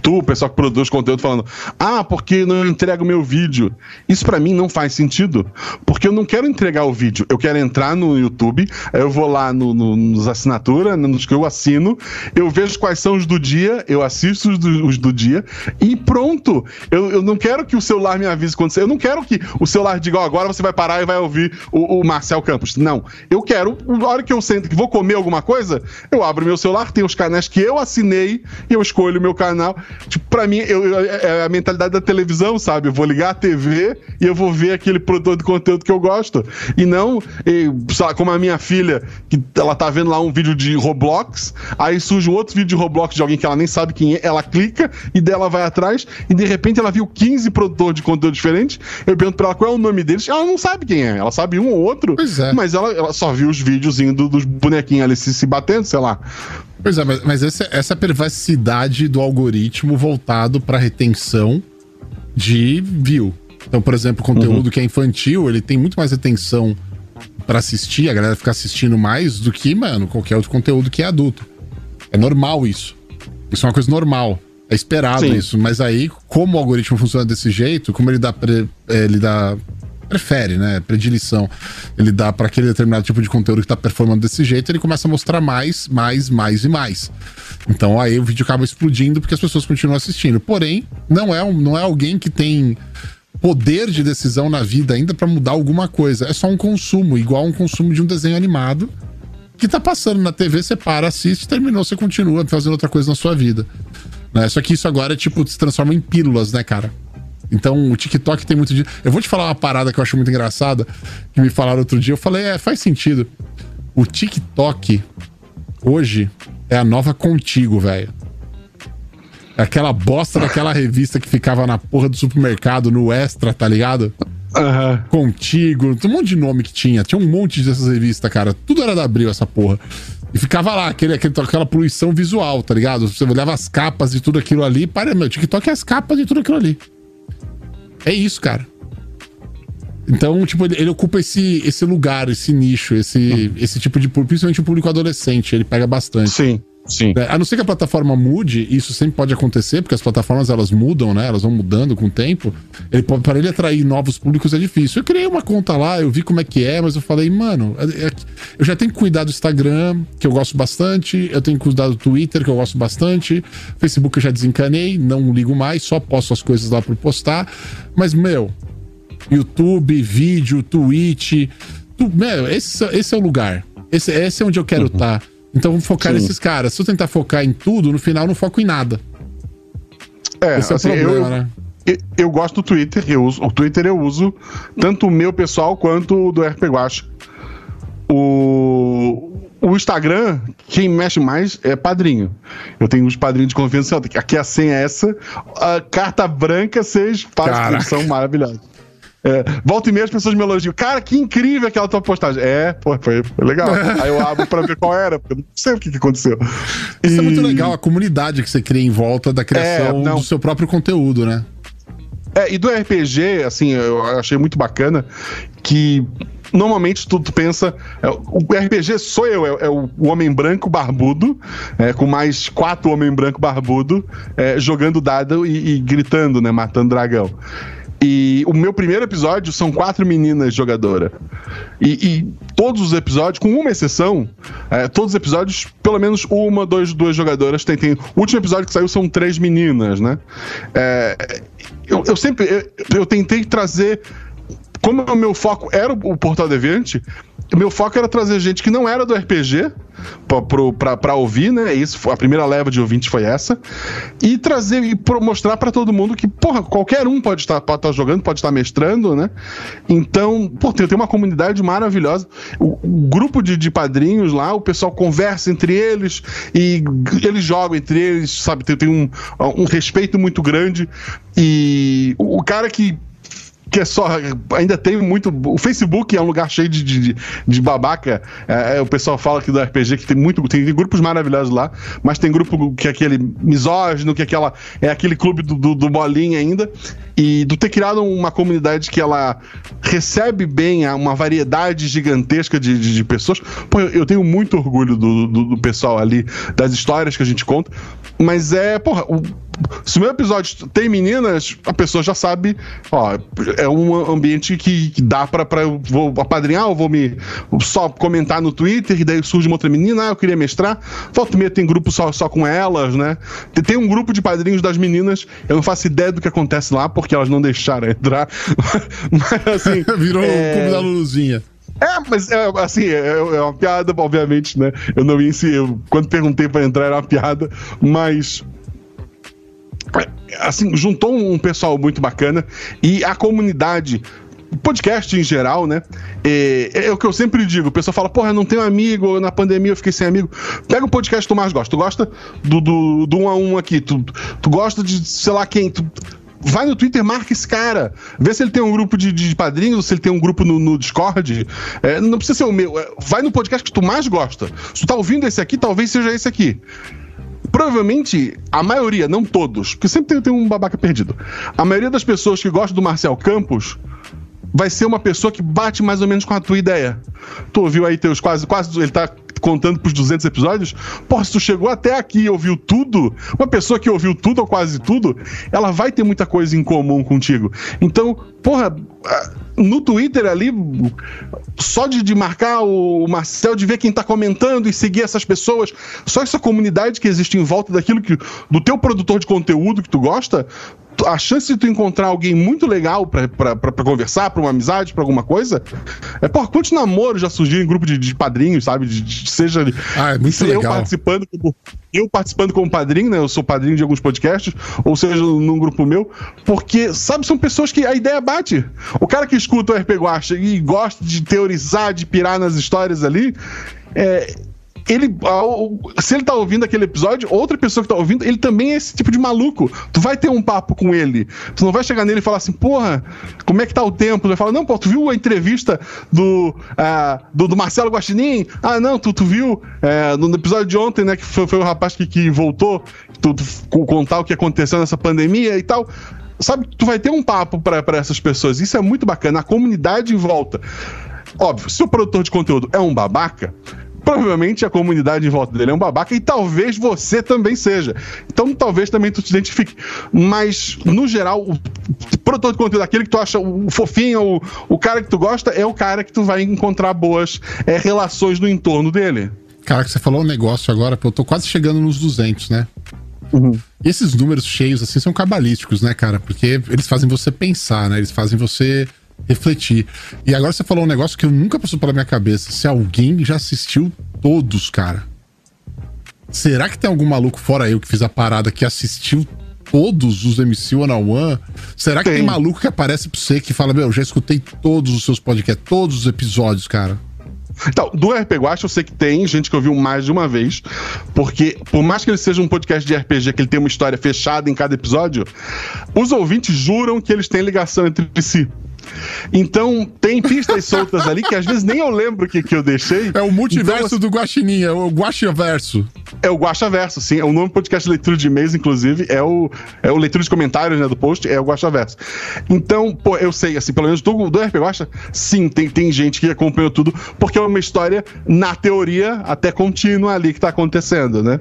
o pessoal que produz conteúdo falando, porque não entrega o meu vídeo. Isso pra mim não faz sentido, porque eu não quero entregar o vídeo, eu quero entrar no YouTube, eu vou lá nos assinatura, nos que eu assino, eu vejo quais são os do dia, eu assisto os do dia e pronto. Eu não quero que o celular me avise quando eu não quero que o celular diga, agora você vai parar e vai ouvir o Marcel Campos. Não, eu quero, na hora que eu sento que vou comer alguma coisa, eu abro meu celular, tem os canais que eu assinei e eu escolho o meu canal. Tipo, pra mim, é a mentalidade da televisão, sabe? Eu vou ligar a TV e eu vou ver aquele produtor de conteúdo que eu gosto. E não, sei lá, como a minha filha, que ela tá vendo lá um vídeo de Roblox, aí surge um outro vídeo de Roblox de alguém que ela nem sabe quem é, ela clica e dela vai atrás e de repente ela viu 15 produtores de conteúdo diferentes. Eu pergunto pra ela qual é o nome deles, ela não sabe quem é. Ela sabe um ou outro, mas ela só viu os videozinhos dos bonequinhos ali se batendo, sei lá.
Pois é, mas essa perversidade do algoritmo voltado para retenção de view. Então, por exemplo, conteúdo que é infantil, ele tem muito mais retenção para assistir, a galera ficar assistindo mais do que, qualquer outro conteúdo que é adulto. É normal isso. Isso é uma coisa normal. É esperado isso. Mas aí, como o algoritmo funciona desse jeito, como ele prefere, né? Predileção. Ele dá para aquele determinado tipo de conteúdo que tá performando desse jeito, ele começa a mostrar mais e mais. Então aí o vídeo acaba explodindo porque as pessoas continuam assistindo. Porém, não é alguém que tem poder de decisão na vida ainda para mudar alguma coisa. É só um consumo, igual um consumo de um desenho animado que tá passando na TV, você para, assiste, terminou, você continua fazendo outra coisa na sua vida. Né? Só que isso agora, se transforma em pílulas, né, cara? Então o TikTok tem muito de... Eu vou te falar uma parada que eu acho muito engraçada, que me falaram outro dia, eu falei, faz sentido. O TikTok hoje é a nova Contigo, velho. É aquela bosta daquela revista que ficava na porra do supermercado, no Extra, tá ligado? Contigo, tem um monte de nome que tinha um monte dessas revistas, cara. Tudo era da Abril, essa porra. E ficava lá, aquela poluição visual, tá ligado? Você olhava as capas de tudo aquilo ali, meu, TikTok é as capas de tudo aquilo ali. É isso, cara. Então, ele ocupa esse lugar, esse nicho, esse tipo de público, principalmente o público adolescente, ele pega bastante.
Sim.
A não ser que a plataforma mude, isso sempre pode acontecer, porque as plataformas, elas mudam, né? Elas vão mudando com o tempo. Para ele atrair novos públicos é difícil. Eu criei uma conta lá, eu vi como é que é, mas eu falei, eu já tenho que cuidar do Instagram, que eu gosto bastante, eu tenho que cuidar do Twitter, que eu gosto bastante, Facebook eu já desencanei, não ligo mais, só posto as coisas lá por postar. Mas, YouTube, vídeo, Twitch, esse é o lugar. Esse é onde eu quero estar. Então vamos focar nesses caras. Se eu tentar focar em tudo, no final eu não foco em nada. Esse é o problema, né?
Eu gosto do Twitter, o Twitter eu uso tanto o meu pessoal quanto o do RP Guacha. O Instagram, quem mexe mais é padrinho. Eu tenho uns padrinhos de confiança. Aqui a senha é essa. A carta branca, vocês fazem, são maravilhosos. Volta e meia as pessoas me elogiam. Cara, que incrível aquela tua postagem. Foi legal. Aí eu abro pra ver qual era, porque eu não sei o que aconteceu.
Isso é muito legal, a comunidade que você cria em volta da criação do seu próprio conteúdo, né?
E do RPG, assim, eu achei muito bacana que normalmente tu pensa, o RPG sou eu, é o homem branco barbudo, com mais 4 homens branco barbudo, jogando dado e gritando, né, matando dragão. E o meu primeiro episódio são 4 meninas jogadoras. E todos os episódios, com uma exceção, todos os episódios, pelo menos uma, duas jogadoras tem. O último episódio que saiu são 3 meninas, né? Eu tentei trazer... Como o meu foco era o Portal Deviante, o meu foco era trazer gente que não era do RPG pra ouvir, né? Isso, a primeira leva de ouvintes foi essa. E trazer e mostrar pra todo mundo que, qualquer um pode estar jogando, pode estar mestrando, né? Então, tem uma comunidade maravilhosa. O grupo de padrinhos lá, o pessoal conversa entre eles e eles jogam entre eles, sabe? Tem um respeito muito grande. E o cara que é só, ainda tem muito... O Facebook é um lugar cheio de babaca. O pessoal fala aqui do RPG que tem grupos maravilhosos lá, mas tem grupo que é aquele misógino, que é aquele clube do bolinha ainda. E do ter criado uma comunidade que ela recebe bem uma variedade gigantesca de pessoas. Eu tenho muito orgulho do pessoal ali, das histórias que a gente conta. Mas Se o meu episódio tem meninas, a pessoa já sabe, ó, é um ambiente que dá pra eu vou apadrinhar, eu vou só comentar no Twitter, e daí surge uma outra menina, eu queria mestrar. Volta e meia tem grupo só com elas, né? Tem um grupo de padrinhos das meninas, eu não faço ideia do que acontece lá, porque elas não deixaram entrar. Mas assim.
Virou o clube da Luluzinha.
Mas assim, é uma piada, obviamente, né? Eu não ia quando perguntei pra entrar era uma piada, mas assim, juntou um pessoal muito bacana e a comunidade, podcast em geral, né? É o que eu sempre digo, o pessoal fala, porra, eu não tenho amigo, na pandemia eu fiquei sem amigo. Pega o podcast que tu mais gosta. Tu gosta do 1 a 1 aqui, tu gosta de sei lá quem, vai no Twitter, marca esse cara. Vê se ele tem um grupo de padrinhos, se ele tem um grupo no Discord. Não precisa ser o meu. Vai no podcast que tu mais gosta. Se tu tá ouvindo esse aqui, talvez seja esse aqui. Provavelmente, a maioria, não todos, porque sempre tem um babaca perdido. A maioria das pessoas que gostam do Marcel Campos vai ser uma pessoa que bate mais ou menos com a tua ideia. Tu ouviu aí teus quase ele tá contando pros 200 episódios, porra, se tu chegou até aqui e ouviu tudo, uma pessoa que ouviu tudo ou quase tudo, ela vai ter muita coisa em comum contigo. Então, porra, no Twitter ali, só de marcar o Marcel, de ver quem tá comentando e seguir essas pessoas, só essa comunidade que existe em volta daquilo do teu produtor de conteúdo que tu gosta, a chance de tu encontrar alguém muito legal pra conversar, pra uma amizade, pra alguma coisa, porra, quantos namoros já surgiram em grupo de padrinhos, sabe? Seja
é muito legal.
Eu participando como padrinho, né? Eu sou padrinho de alguns podcasts, ou seja, num grupo meu, porque, sabe, são pessoas que a ideia bate. O cara que escuta o RP Guacha e gosta de teorizar, de pirar nas histórias ali, se ele tá ouvindo aquele episódio, outra pessoa que tá ouvindo, ele também é esse tipo de maluco. Tu vai ter um papo com ele. Tu não vai chegar nele e falar assim, porra, como é que tá o tempo? Tu vai falar, não, pô, tu viu a entrevista do Marcelo Guaxinim? Ah, não, tu viu no episódio de ontem, né, que foi o rapaz que voltou, tu contar o que aconteceu nessa pandemia e tal. Sabe, tu vai ter um papo pra essas pessoas. Isso é muito bacana. A comunidade em volta. Óbvio, se o produtor de conteúdo é um babaca, provavelmente a comunidade em volta dele é um babaca e talvez você também seja. Então talvez também tu te identifique. Mas, no geral, o produtor de conteúdo, aquele que tu acha o fofinho, o cara que tu gosta, é o cara que tu vai encontrar boas relações no entorno dele.
Cara, que você falou um negócio agora, eu tô quase chegando nos 200, né?
Uhum.
E esses números cheios, assim, são cabalísticos, né, cara? Porque eles fazem você pensar, né? Eles fazem você refletir. E agora você falou um negócio que eu nunca passou pela minha cabeça. Se alguém já assistiu todos, cara. Será que tem algum maluco fora eu que fiz a parada que assistiu todos os MC One on One? Será que tem maluco que aparece pra você que fala, meu, já escutei todos os seus podcasts, todos os episódios, cara?
Então, do RP Guacha eu sei que tem gente que ouviu mais de uma vez, porque por mais que ele seja um podcast de RPG, que ele tem uma história fechada em cada episódio, os ouvintes juram que eles têm ligação entre si. Então, tem pistas soltas ali que às vezes nem eu lembro que eu deixei.
É o multiverso
então,
do Guaxinim, é o Guaxaverso.
É o Guaxaverso, sim. É o nome do podcast de leitura de e-mails, inclusive. É o leitura de comentários, né, do post, é o Guaxaverso. Então, pô, eu sei, assim, pelo menos do RP Guacha, sim, tem gente que acompanhou tudo, porque é uma história, na teoria, até contínua ali que tá acontecendo, né?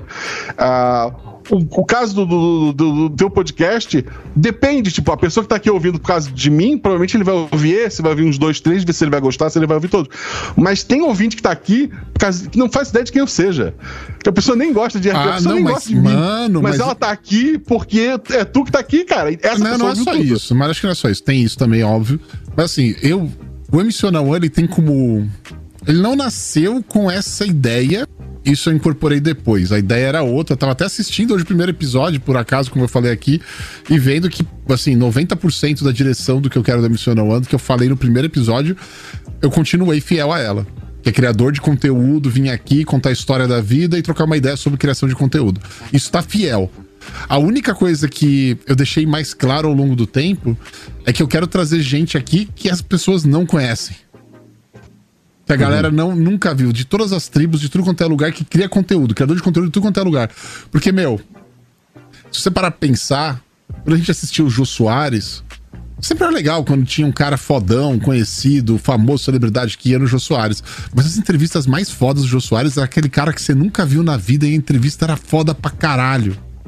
O caso do teu podcast depende, tipo, a pessoa que tá aqui ouvindo por causa de mim, provavelmente ele vai ouvir esse, vai ouvir uns 2, 3, ver se ele vai gostar, se ele vai ouvir todos. Mas tem ouvinte que tá aqui por causa, que não faz ideia de quem eu seja. Que a pessoa nem gosta de RP, a pessoa nem gosta de mim. Mas ela tá aqui porque é tu que tá aqui, cara.
Não é só isso, mas acho que não é só isso. Tem isso também, óbvio. Mas assim, o MC One on One, ele tem como... Ele não nasceu com essa ideia. Isso eu incorporei depois. A ideia era outra. Eu tava até assistindo hoje o primeiro episódio, por acaso, como eu falei aqui, e vendo que, assim, 90% da direção do que eu quero da MC One on One, que eu falei no primeiro episódio, eu continuei fiel a ela. Que é criador de conteúdo, vir aqui, contar a história da vida e trocar uma ideia sobre criação de conteúdo. Isso tá fiel. A única coisa que eu deixei mais claro ao longo do tempo é que eu quero trazer gente aqui que as pessoas não conhecem. Que a galera nunca viu, de todas as tribos, de tudo quanto é lugar, que cria conteúdo, criador de conteúdo de tudo quanto é lugar. Porque, meu, se você parar pra pensar, quando a gente assistiu o Jô Soares, sempre era legal quando tinha um cara fodão, conhecido, famoso, celebridade que ia no Jô Soares. Mas as entrevistas mais fodas do Jô Soares era aquele cara que você nunca viu na vida e a entrevista era foda pra caralho.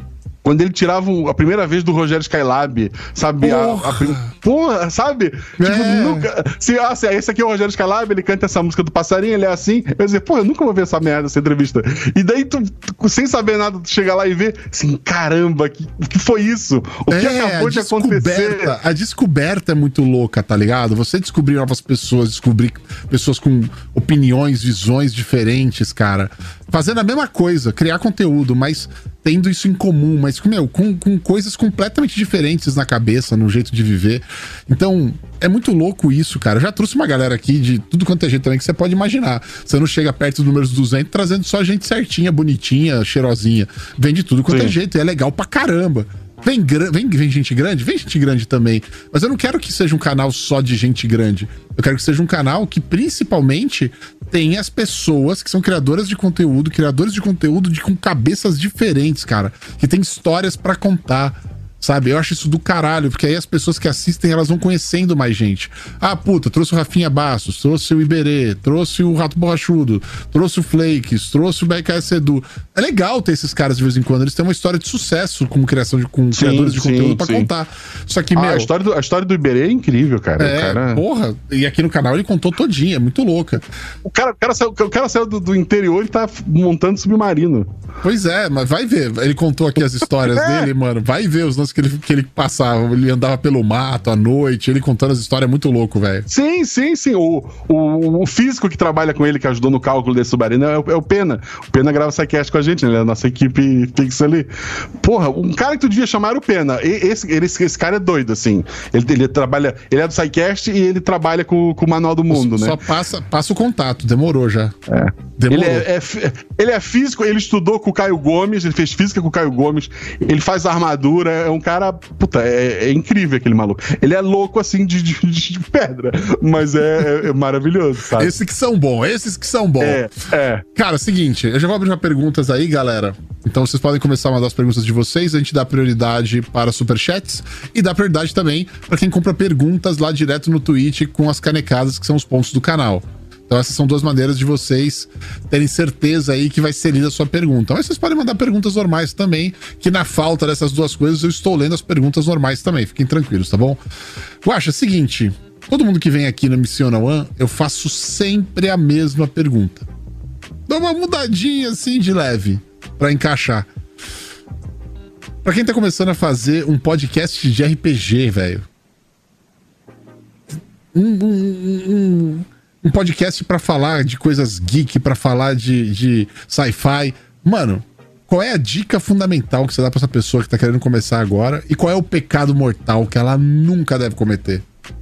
Quando ele tirava a primeira vez do Rogério Skylab, sabe? Porra, sabe? Tipo, nunca... esse aqui é o Rogério Skylab, ele canta essa música do passarinho, ele é assim. Eu dizia, eu nunca vou ver essa merda, essa entrevista. E daí tu, sem saber nada, tu chega lá e vê, assim, caramba, o que foi isso? O que acabou de acontecer?
A descoberta é muito louca, tá ligado? Você descobrir novas pessoas, descobrir pessoas com opiniões, visões diferentes, cara. Fazendo a mesma coisa, criar conteúdo, mas tendo isso em comum, mas com coisas completamente diferentes na cabeça, no jeito de viver. Então, é muito louco isso, cara. Eu já trouxe uma galera aqui de tudo quanto é gente também que você pode imaginar. Você não chega perto dos números 200 trazendo só gente certinha, bonitinha, cheirosinha. Vem de tudo quanto é jeito, e é legal pra caramba. Vem gente grande? Vem gente grande também. Mas eu não quero que seja um canal só de gente grande. Eu quero que seja um canal que, principalmente, tenha as pessoas que são criadores de conteúdo com cabeças diferentes, cara. Que tem histórias pra contar. Sabe? Eu acho isso do caralho, porque aí as pessoas que assistem, elas vão conhecendo mais gente. Ah, puta, trouxe o Rafinha Bastos, trouxe o Iberê, trouxe o Rato Borrachudo, trouxe o Flakes, trouxe o BKS Edu. É legal ter esses caras de vez em quando, eles têm uma história de sucesso como criadores de conteúdo pra contar. Só que,
a história do Iberê é incrível, cara.
Porra, e aqui no canal ele contou todinha, é muito louca.
O cara saiu do interior e tá montando submarino.
Pois é, mas vai ver, ele contou aqui as histórias dele, mano, vai ver os lances que ele passava, ele andava pelo mato à noite, ele contando as histórias, é muito louco, velho.
Sim. O físico que trabalha com ele, que ajudou no cálculo desse submarino, é o Pena. O Pena grava essa cast com a gente, né? Ele é a nossa equipe fixa ali. Porra, um cara que tu devia chamar era o Pena. Esse cara é doido, assim. Ele trabalha, ele é do SciCast e ele trabalha com o Manual do Mundo, né?
Só passa o contato, demorou já. Demorou.
Ele é físico, ele estudou com o Caio Gomes, ele fez física com o Caio Gomes, ele faz armadura, é um cara, puta, é incrível aquele maluco. Ele é louco, assim, de pedra, mas é maravilhoso, sabe?
Esses que são bons. Cara, seguinte, eu já vou abrir já perguntas aí, galera. Então vocês podem começar a mandar as perguntas de vocês, a gente dá prioridade para superchats e dá prioridade também para quem compra perguntas lá direto no Twitch com as canecadas, que são os pontos do canal. Então essas são duas maneiras de vocês terem certeza aí que vai ser lida a sua pergunta. Mas vocês podem mandar perguntas normais também, que na falta dessas duas coisas eu estou lendo as perguntas normais também. Fiquem tranquilos, tá bom? Guaxa, seguinte, todo mundo que vem aqui no Missiona One, eu faço sempre a mesma pergunta. Dá uma mudadinha assim de leve pra encaixar. Pra quem tá começando a fazer um podcast de RPG, velho. Um podcast pra falar de coisas geek, pra falar de sci-fi. Mano, qual é a dica fundamental que você dá pra essa pessoa que tá querendo começar agora? E qual é o pecado mortal que ela nunca deve cometer?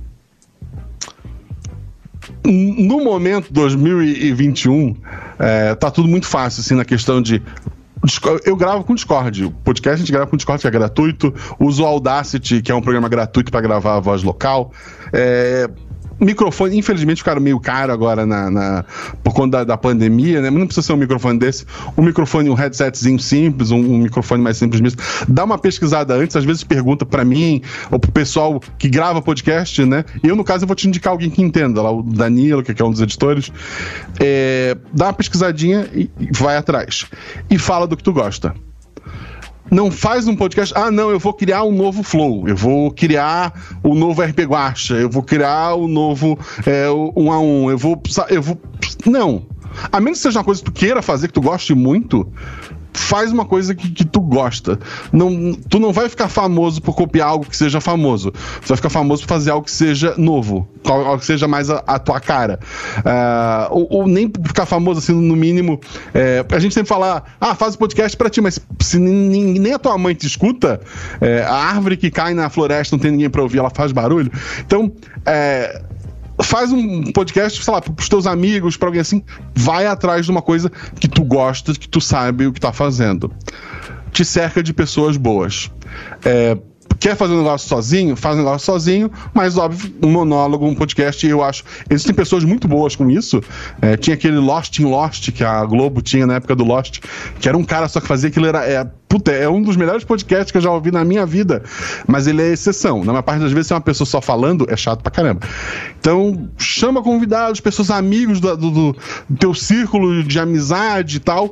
No momento 2021, tá tudo muito fácil, assim, na questão de... Eu gravo com Discord. O podcast a gente grava com Discord, que é gratuito. Uso o Audacity, que é um programa gratuito pra gravar a voz local. Microfone, infelizmente, ficaram meio caro agora por conta da pandemia, né? Mas não precisa ser um microfone desse. Um microfone, um headsetzinho simples, um microfone mais simples mesmo. Dá uma pesquisada antes, às vezes pergunta pra mim ou pro pessoal que grava podcast, né? Eu, no caso, eu vou te indicar alguém que entenda, lá o Danilo, que é um dos editores. Dá uma pesquisadinha e vai atrás. E fala do que tu gosta. Não faz um podcast, eu vou criar um novo Flow, eu vou criar o novo RP Guacha, eu vou criar o novo 1 a 1, eu vou... Não. A menos que seja uma coisa que tu queira fazer, que tu goste muito, faz uma coisa que tu gosta. Tu não vai ficar famoso por copiar algo que seja famoso. Tu vai ficar famoso por fazer algo que seja novo, algo que seja mais a tua cara. Ou nem por ficar famoso, assim, no mínimo. A gente sempre fala, faz o podcast pra ti, mas se nem a tua mãe te escuta, a árvore que cai na floresta não tem ninguém pra ouvir, ela faz barulho. Então, faz um podcast, sei lá, pros teus amigos, pra alguém assim, vai atrás de uma coisa que tu gosta, que tu sabe o que tá fazendo. Te cerca de pessoas boas. Quer fazer um negócio sozinho? Faz um negócio sozinho, mas óbvio, um monólogo, um podcast, eu acho. Existem pessoas muito boas com isso. Tinha aquele Lost in Lost, que a Globo tinha na época do Lost, que era um cara só que fazia aquilo, é um dos melhores podcasts que eu já ouvi na minha vida, mas ele é exceção. Na maior parte das vezes, se é uma pessoa só falando, é chato pra caramba. Então, chama convidados, pessoas amigos do teu círculo de amizade e tal.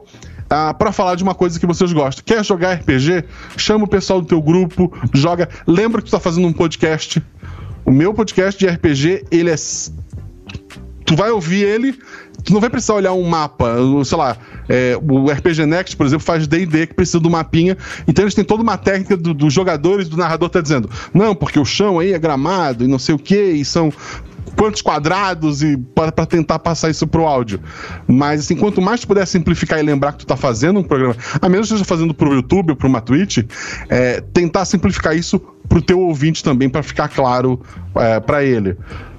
pra falar de uma coisa que vocês gostam. Quer jogar RPG? Chama o pessoal do teu grupo, joga. Lembra que tu tá fazendo um podcast. O meu podcast de RPG, ele é... Tu vai ouvir ele, tu não vai precisar olhar um mapa, sei lá, o RPG Next, por exemplo, faz D&D que precisa do mapinha, então eles têm toda uma técnica dos jogadores, do narrador tá dizendo, não, porque o chão aí é gramado e não sei o que, e são quantos quadrados, e para tentar passar isso pro áudio. Mas assim, quanto mais tu puder simplificar e lembrar que tu tá fazendo um programa, a menos que tu esteja fazendo pro YouTube ou pro uma Twitch, tentar simplificar isso pro teu ouvinte também, para ficar claro para ele.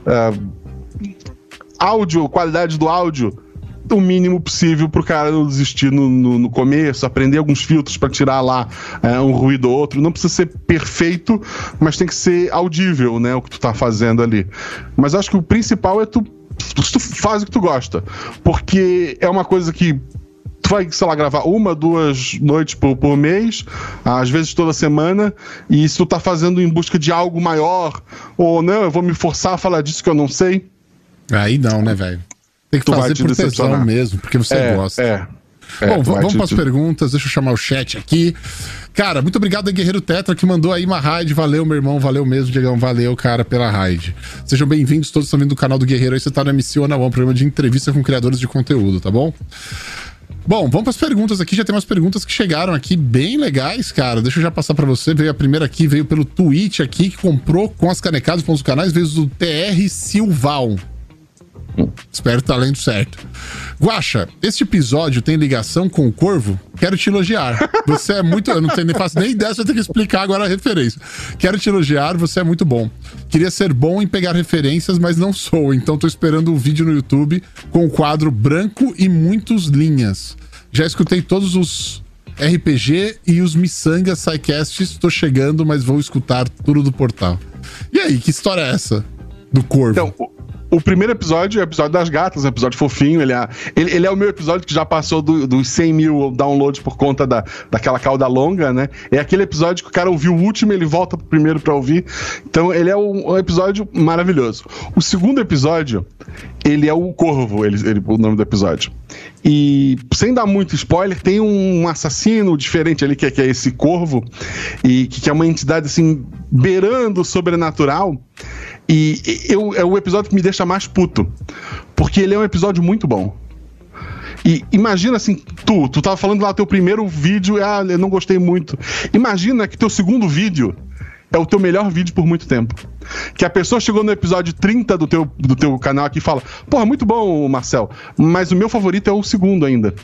Áudio, qualidade do áudio, o mínimo possível pro cara não desistir no começo, aprender alguns filtros para tirar lá um ruído ou outro. Não precisa ser perfeito, mas tem que ser audível, né, o que tu tá fazendo ali. Mas acho que o principal é tu faz o que tu gosta, porque é uma coisa que tu vai, sei lá, gravar 1, 2 noites por mês, às vezes toda semana, e se tu tá fazendo em busca de algo maior, ou não, eu vou me forçar a falar disso que eu não sei,
aí não, né, velho? Tem que fazer por tesão mesmo, porque você gosta. Bom, vamos para as perguntas. Deixa eu chamar o chat aqui. Cara, muito obrigado a Guerreiro Tetra, que mandou aí uma raid. Valeu, meu irmão. Valeu mesmo, Diegão. Valeu, cara, pela raid. Sejam bem-vindos, todos estão vindo do canal do Guerreiro. Aí você tá no MC One, um programa de entrevista com criadores de conteúdo, tá bom? Bom, vamos para as perguntas aqui. Já tem umas perguntas que chegaram aqui bem legais, cara. Deixa eu já passar para você. Veio a primeira aqui, veio pelo Twitch aqui, que comprou com as canecadas com os canais, veio do TR Silval. Espero que tá lendo certo. Guaxa, este episódio tem ligação com o Corvo? Quero te elogiar. Você é muito... Eu não faço nem ideia, você vai ter que explicar agora a referência. Quero te elogiar, você é muito bom. Queria ser bom em pegar referências, mas não sou. Então tô esperando um vídeo no YouTube com o quadro branco e muitos linhas. Já escutei todos os RPG e os Missangas Sidecasts. Tô chegando, mas vou escutar tudo do portal. E aí, que história é essa? Do Corvo?
Então... O primeiro episódio é o episódio das gatas, um episódio fofinho. Ele é o meu episódio que já passou dos 100 mil downloads por conta daquela cauda longa, né? É aquele episódio que o cara ouviu o último, ele volta pro primeiro pra ouvir. Então ele é um episódio maravilhoso. O segundo episódio, ele é o Corvo, o nome do episódio. E sem dar muito spoiler, tem um assassino diferente ali, que é esse Corvo, e que é uma entidade assim, beirando o sobrenatural. E é o episódio que me deixa mais puto, porque ele é um episódio muito bom. E imagina assim, tu tava falando lá teu primeiro vídeo, eu não gostei muito. Imagina que teu segundo vídeo é o teu melhor vídeo por muito tempo. Que a pessoa chegou no episódio 30 do teu canal aqui e fala, porra, muito bom, Marcel, mas o meu favorito é o segundo ainda.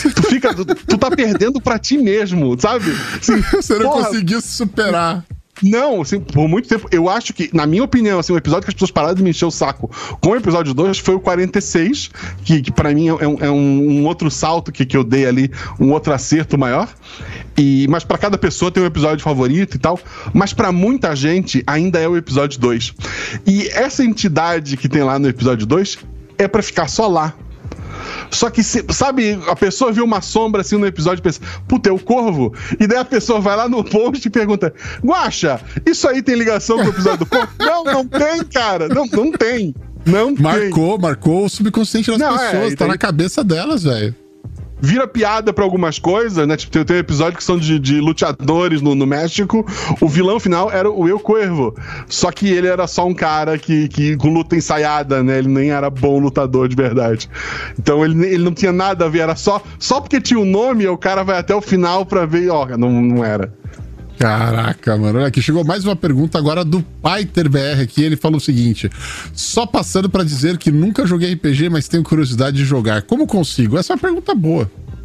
Tu tá perdendo pra ti mesmo, sabe? Assim,
você não conseguiu se superar.
Não, assim, por muito tempo, eu acho que, na minha opinião, assim, o episódio que as pessoas pararam de me encher o saco com o episódio 2 foi o 46, que pra mim é um outro salto que eu dei ali, um outro acerto maior. Mas pra cada pessoa tem um episódio favorito e tal, mas pra muita gente ainda é o episódio 2. E essa entidade que tem lá no episódio 2 é pra ficar só lá. Só que, sabe, a pessoa viu uma sombra assim no episódio e pensa, puta, é o Corvo? E daí a pessoa vai lá no post e pergunta, Guaxa, isso aí tem ligação com o episódio do Corvo? Não tem, cara. Não tem.
Marcou o subconsciente das pessoas, tá na cabeça delas, velho.
Vira piada pra algumas coisas, né? Tipo, tem um episódio que são de luteadores no México. O vilão final era o El Cuervo. Só que ele era só um cara que com luta ensaiada, né? Ele nem era bom lutador de verdade. Então ele não tinha nada a ver. Era só porque tinha um nome, o cara vai até o final pra ver. Ó, não era.
Caraca, mano. Aqui chegou mais uma pergunta agora do Paiter BR aqui. Ele falou o seguinte: só passando pra dizer que nunca joguei RPG, mas tenho curiosidade de jogar. Como consigo? Essa é uma pergunta boa.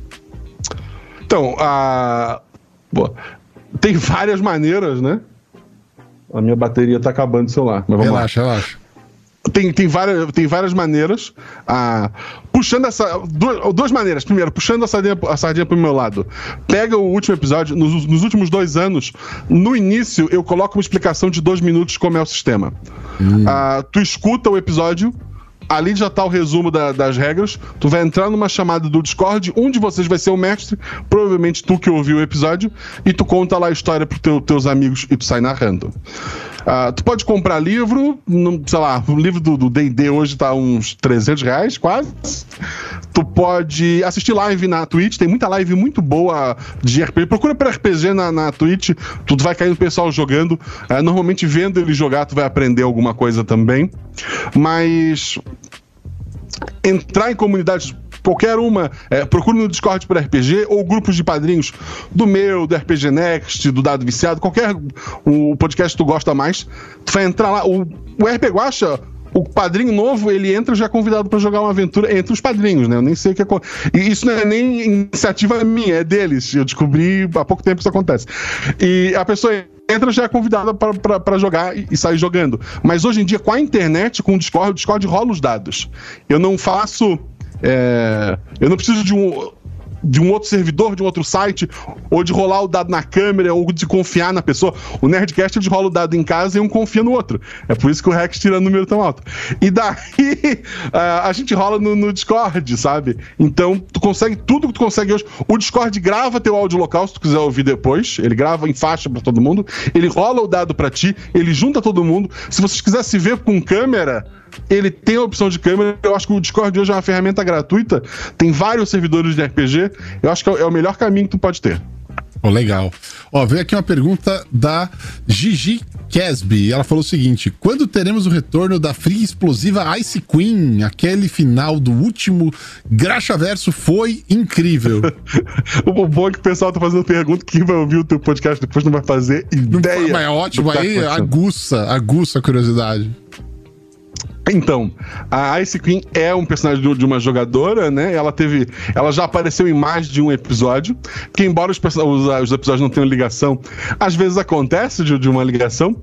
Então, tem várias maneiras, né? A minha bateria tá acabando do celular. Mas vamos
relaxa.
Tem várias maneiras. Puxando duas maneiras. Primeiro, puxando a sardinha pro meu lado. Pega o último episódio. Nos últimos 2 anos, no início, eu coloco uma explicação de 2 minutos como é o sistema. Tu escuta o episódio. Ali já tá o resumo das regras. Tu vai entrar numa chamada do Discord. Um de vocês vai ser o mestre. Provavelmente tu que ouviu o episódio. E tu conta lá a história pros teus amigos e tu sai narrando. Tu pode comprar livro, sei lá, o livro do D&D hoje tá uns R$300, quase. Tu pode assistir live na Twitch, tem muita live muito boa de RPG. Procura por RPG na Twitch, tu vai cair no pessoal jogando. Normalmente vendo ele jogar, tu vai aprender alguma coisa também. Mas entrar em comunidades, qualquer uma, procure no Discord por RPG ou grupos de padrinhos do meu, do RPG Next, do Dado Viciado, o podcast que tu gosta mais, tu vai entrar lá. O RPG Guacha, o padrinho novo, ele entra já convidado pra jogar uma aventura entre os padrinhos, né? Eu nem sei o que é. E isso não é nem iniciativa minha, é deles. Eu descobri há pouco tempo que isso acontece. E a pessoa entra já é convidada pra jogar e sair jogando. Mas hoje em dia, com a internet, com o Discord rola os dados. Eu não faço... eu não preciso de um outro servidor, de um outro site, ou de rolar o dado na câmera, ou de confiar na pessoa. O Nerdcast, ele rola o dado em casa e um confia no outro. É por isso que o Rex tira número tão alto. E daí, a gente rola no Discord, sabe? Então, tu consegue tudo que tu consegue hoje. O Discord grava teu áudio local, se tu quiser ouvir depois. Ele grava em faixa pra todo mundo. Ele rola o dado pra ti. Ele junta todo mundo. Se vocês quiserem se ver com câmera, ele tem a opção de câmera. Eu acho que o Discord hoje é uma ferramenta gratuita. Tem vários servidores de RPG. Eu acho que é o melhor caminho que tu pode ter.
Legal. Veio aqui uma pergunta da Gigi Casby. Ela falou o seguinte: quando teremos o retorno da Free Explosiva Ice Queen? Aquele final do último Graxaverso foi incrível.
O bom é que o pessoal tá fazendo pergunta, que vai ouvir o teu podcast depois não vai fazer ideia.
Mas é ótimo, aí aguça a curiosidade.
Então, a Ice Queen é um personagem de uma jogadora, né? Ela já apareceu em mais de um episódio, que embora os episódios não tenham ligação, às vezes acontece de uma ligação.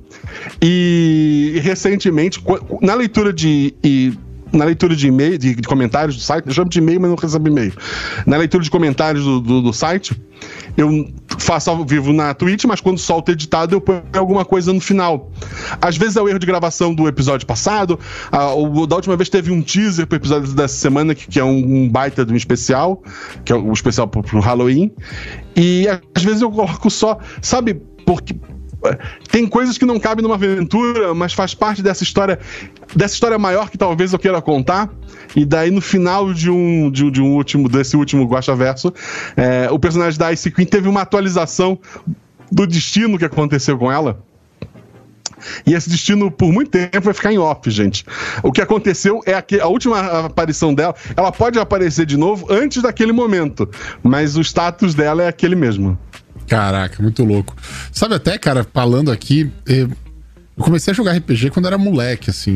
E recentemente, na leitura de e-mail, de comentários do site, eu chamo de e-mail, mas não recebo e-mail. Na leitura de comentários do site, eu faço ao vivo na Twitch, mas quando solto editado eu ponho alguma coisa no final. Às vezes é o erro de gravação do episódio passado. Da última vez teve um teaser pro episódio dessa semana, que é um baita de um especial, que é o especial pro Halloween. E às vezes eu coloco só, sabe, porque tem coisas que não cabem numa aventura, mas faz parte dessa história maior que talvez eu queira contar. E daí no final desse último Guaxaverso, o personagem da Ice Queen teve uma atualização do destino que aconteceu com ela. E esse destino, por muito tempo, vai ficar em off, gente. O que aconteceu é que a última aparição dela, ela pode aparecer de novo antes daquele momento, mas o status dela é aquele mesmo.
Caraca, muito louco. Sabe até, cara, falando aqui, eu comecei a jogar RPG quando era moleque, assim.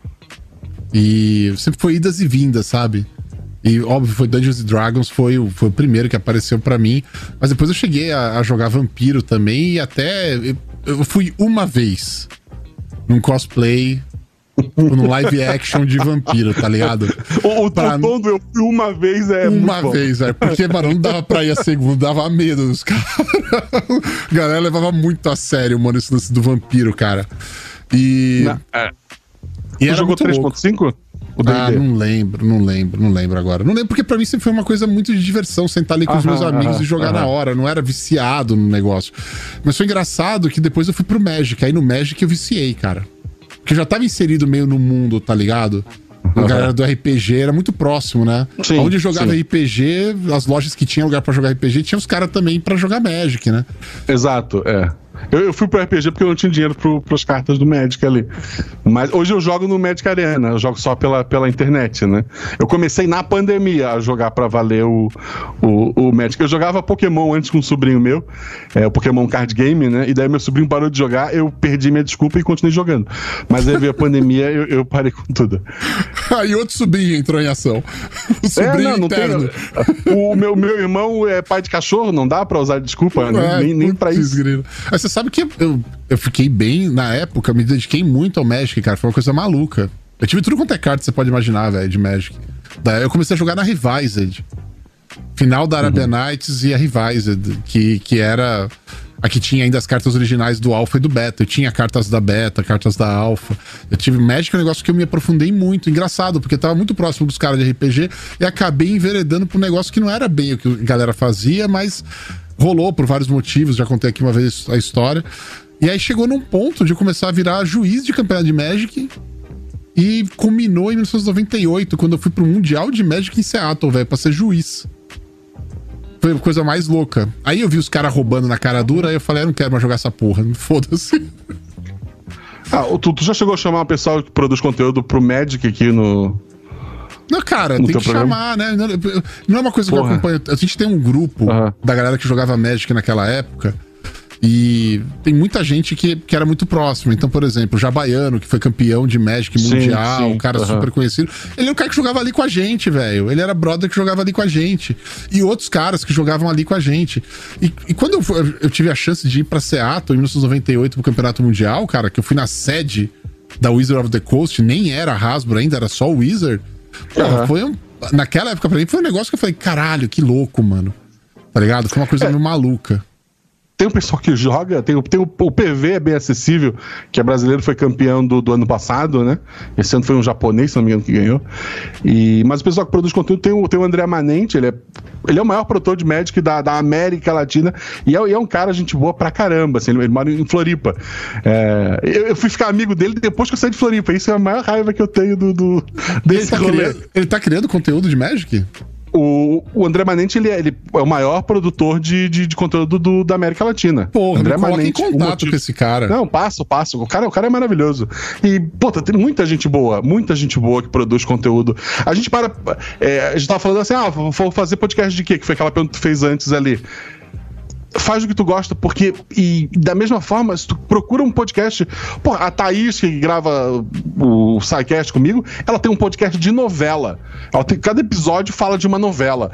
E sempre foi idas e vindas, sabe? E óbvio, foi Dungeons & Dragons, foi o primeiro que apareceu pra mim. Mas depois eu cheguei a jogar Vampiro também. E até eu fui uma vez num cosplay, num live action de vampiro, tá ligado?
O tom do eu fui uma vez
uma vez, porque, mano, não dava pra ir a segunda, dava medo dos caras. A galera levava muito a sério, mano, esse lance do vampiro, cara. E
tu jogou 3.5?
Não lembro agora. Não lembro, porque pra mim sempre foi uma coisa muito de diversão, sentar ali com os meus amigos e jogar na hora. Não era viciado no negócio. Mas foi engraçado que depois eu fui pro Magic. Aí no Magic eu viciei, cara. Porque eu já tava inserido meio no mundo, tá ligado? A galera do RPG era muito próximo, né? Sim, onde eu jogava RPG, as lojas que tinham lugar pra jogar RPG, tinha os caras também pra jogar Magic, né?
Exato, Eu fui pro RPG porque eu não tinha dinheiro pras cartas do Magic ali. Mas hoje eu jogo no Magic Arena, eu jogo só pela internet, né? Eu comecei na pandemia a jogar pra valer o Magic. Eu jogava Pokémon antes com um sobrinho meu, o Pokémon Card Game, né? E daí meu sobrinho parou de jogar, eu perdi minha desculpa e continuei jogando. Mas aí veio a pandemia, eu parei com tudo.
Aí outro sobrinho entrou em ação. O sobrinho interno.
O meu irmão é pai de cachorro, não dá pra usar desculpa, né? Nem pra isso.
Aí você sabe que eu fiquei bem, na época, me dediquei muito ao Magic, cara. Foi uma coisa maluca. Eu tive tudo quanto é carta que você pode imaginar, velho, de Magic. Daí eu comecei a jogar na Revised. Final da Arabian Nights e a Revised, que era a que tinha ainda as cartas originais do Alpha e do Beta. Eu tinha cartas da Beta, cartas da Alpha. Eu tive Magic, é um negócio que eu me aprofundei muito. Engraçado, porque eu tava muito próximo dos caras de RPG e acabei enveredando pro negócio que não era bem o que a galera fazia, mas rolou por vários motivos. Já contei aqui uma vez a história. E aí chegou num ponto de eu começar a virar juiz de campeonato de Magic. E culminou em 1998, quando eu fui pro Mundial de Magic em Seattle, velho, pra ser juiz. Foi a coisa mais louca. Aí eu vi os caras roubando na cara dura, aí eu falei, eu não quero mais jogar essa porra, foda-se.
Tu já chegou a chamar o pessoal que produz conteúdo pro Magic aqui no...
Não, cara, tem que programa? Chamar, né? Não é uma coisa que eu acompanho. A gente tem um grupo da galera que jogava Magic naquela época. E tem muita gente que era muito próxima. Então, por exemplo, o Jabaiano, que foi campeão de Magic mundial, um cara super conhecido. Ele é um cara que jogava ali com a gente, velho. Ele era brother que jogava ali com a gente. E outros caras que jogavam ali com a gente. E quando eu tive a chance de ir pra Seattle, em 1998, pro Campeonato Mundial, cara, que eu fui na sede da Wizard of the Coast, nem era Hasbro ainda, era só o Wizard. Foi naquela época, pra mim, foi um negócio que eu falei, caralho, que louco, mano. Tá ligado? Foi uma coisa meio maluca.
Tem um pessoal que joga, tem o PV é bem acessível, que é brasileiro, foi campeão do ano passado, né? Esse ano foi um japonês, se não me engano, que ganhou. Mas o pessoal que produz conteúdo tem o André Manente, ele é o maior produtor de Magic da América Latina, e é um cara, gente boa pra caramba, assim, ele mora em Floripa. Eu fui ficar amigo dele depois que eu saí de Floripa, isso é a maior raiva que eu tenho desse rolê.
Ele tá criando conteúdo de Magic?
O André Manente, ele é o maior produtor de conteúdo da América Latina.
Porra,
André
Manente, em contato com esse cara.
Não, passo. O cara é maravilhoso. E, tem muita gente boa que produz conteúdo. A gente a gente tava falando assim, vou fazer podcast de quê? Que foi aquela pergunta que tu fez antes ali. Faz o que tu gosta, porque... E da mesma forma, se tu procura um podcast... Pô, a Thaís, que grava o SciCast comigo, ela tem um podcast de novela. Cada episódio fala de uma novela.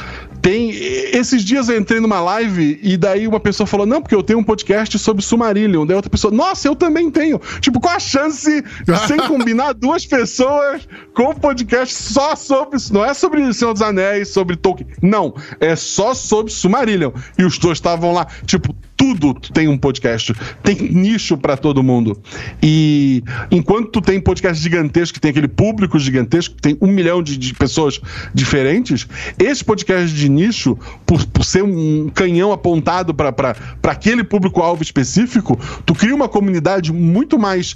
Esses dias eu entrei numa live e daí uma pessoa falou, não, porque eu tenho um podcast sobre Silmarillion. Daí outra pessoa, nossa, eu também tenho. Tipo, qual a chance, sem combinar, duas pessoas com um podcast só sobre... Não é sobre Senhor dos Anéis, sobre Tolkien. Não, é só sobre Silmarillion. E os dois estavam lá, tipo... Tudo tem um podcast, tem nicho pra todo mundo. E enquanto tu tem podcast gigantesco, que tem aquele público gigantesco, que tem 1 milhão de pessoas diferentes, esse podcast de nicho, por ser um canhão apontado pra aquele público-alvo específico, tu cria uma comunidade muito mais...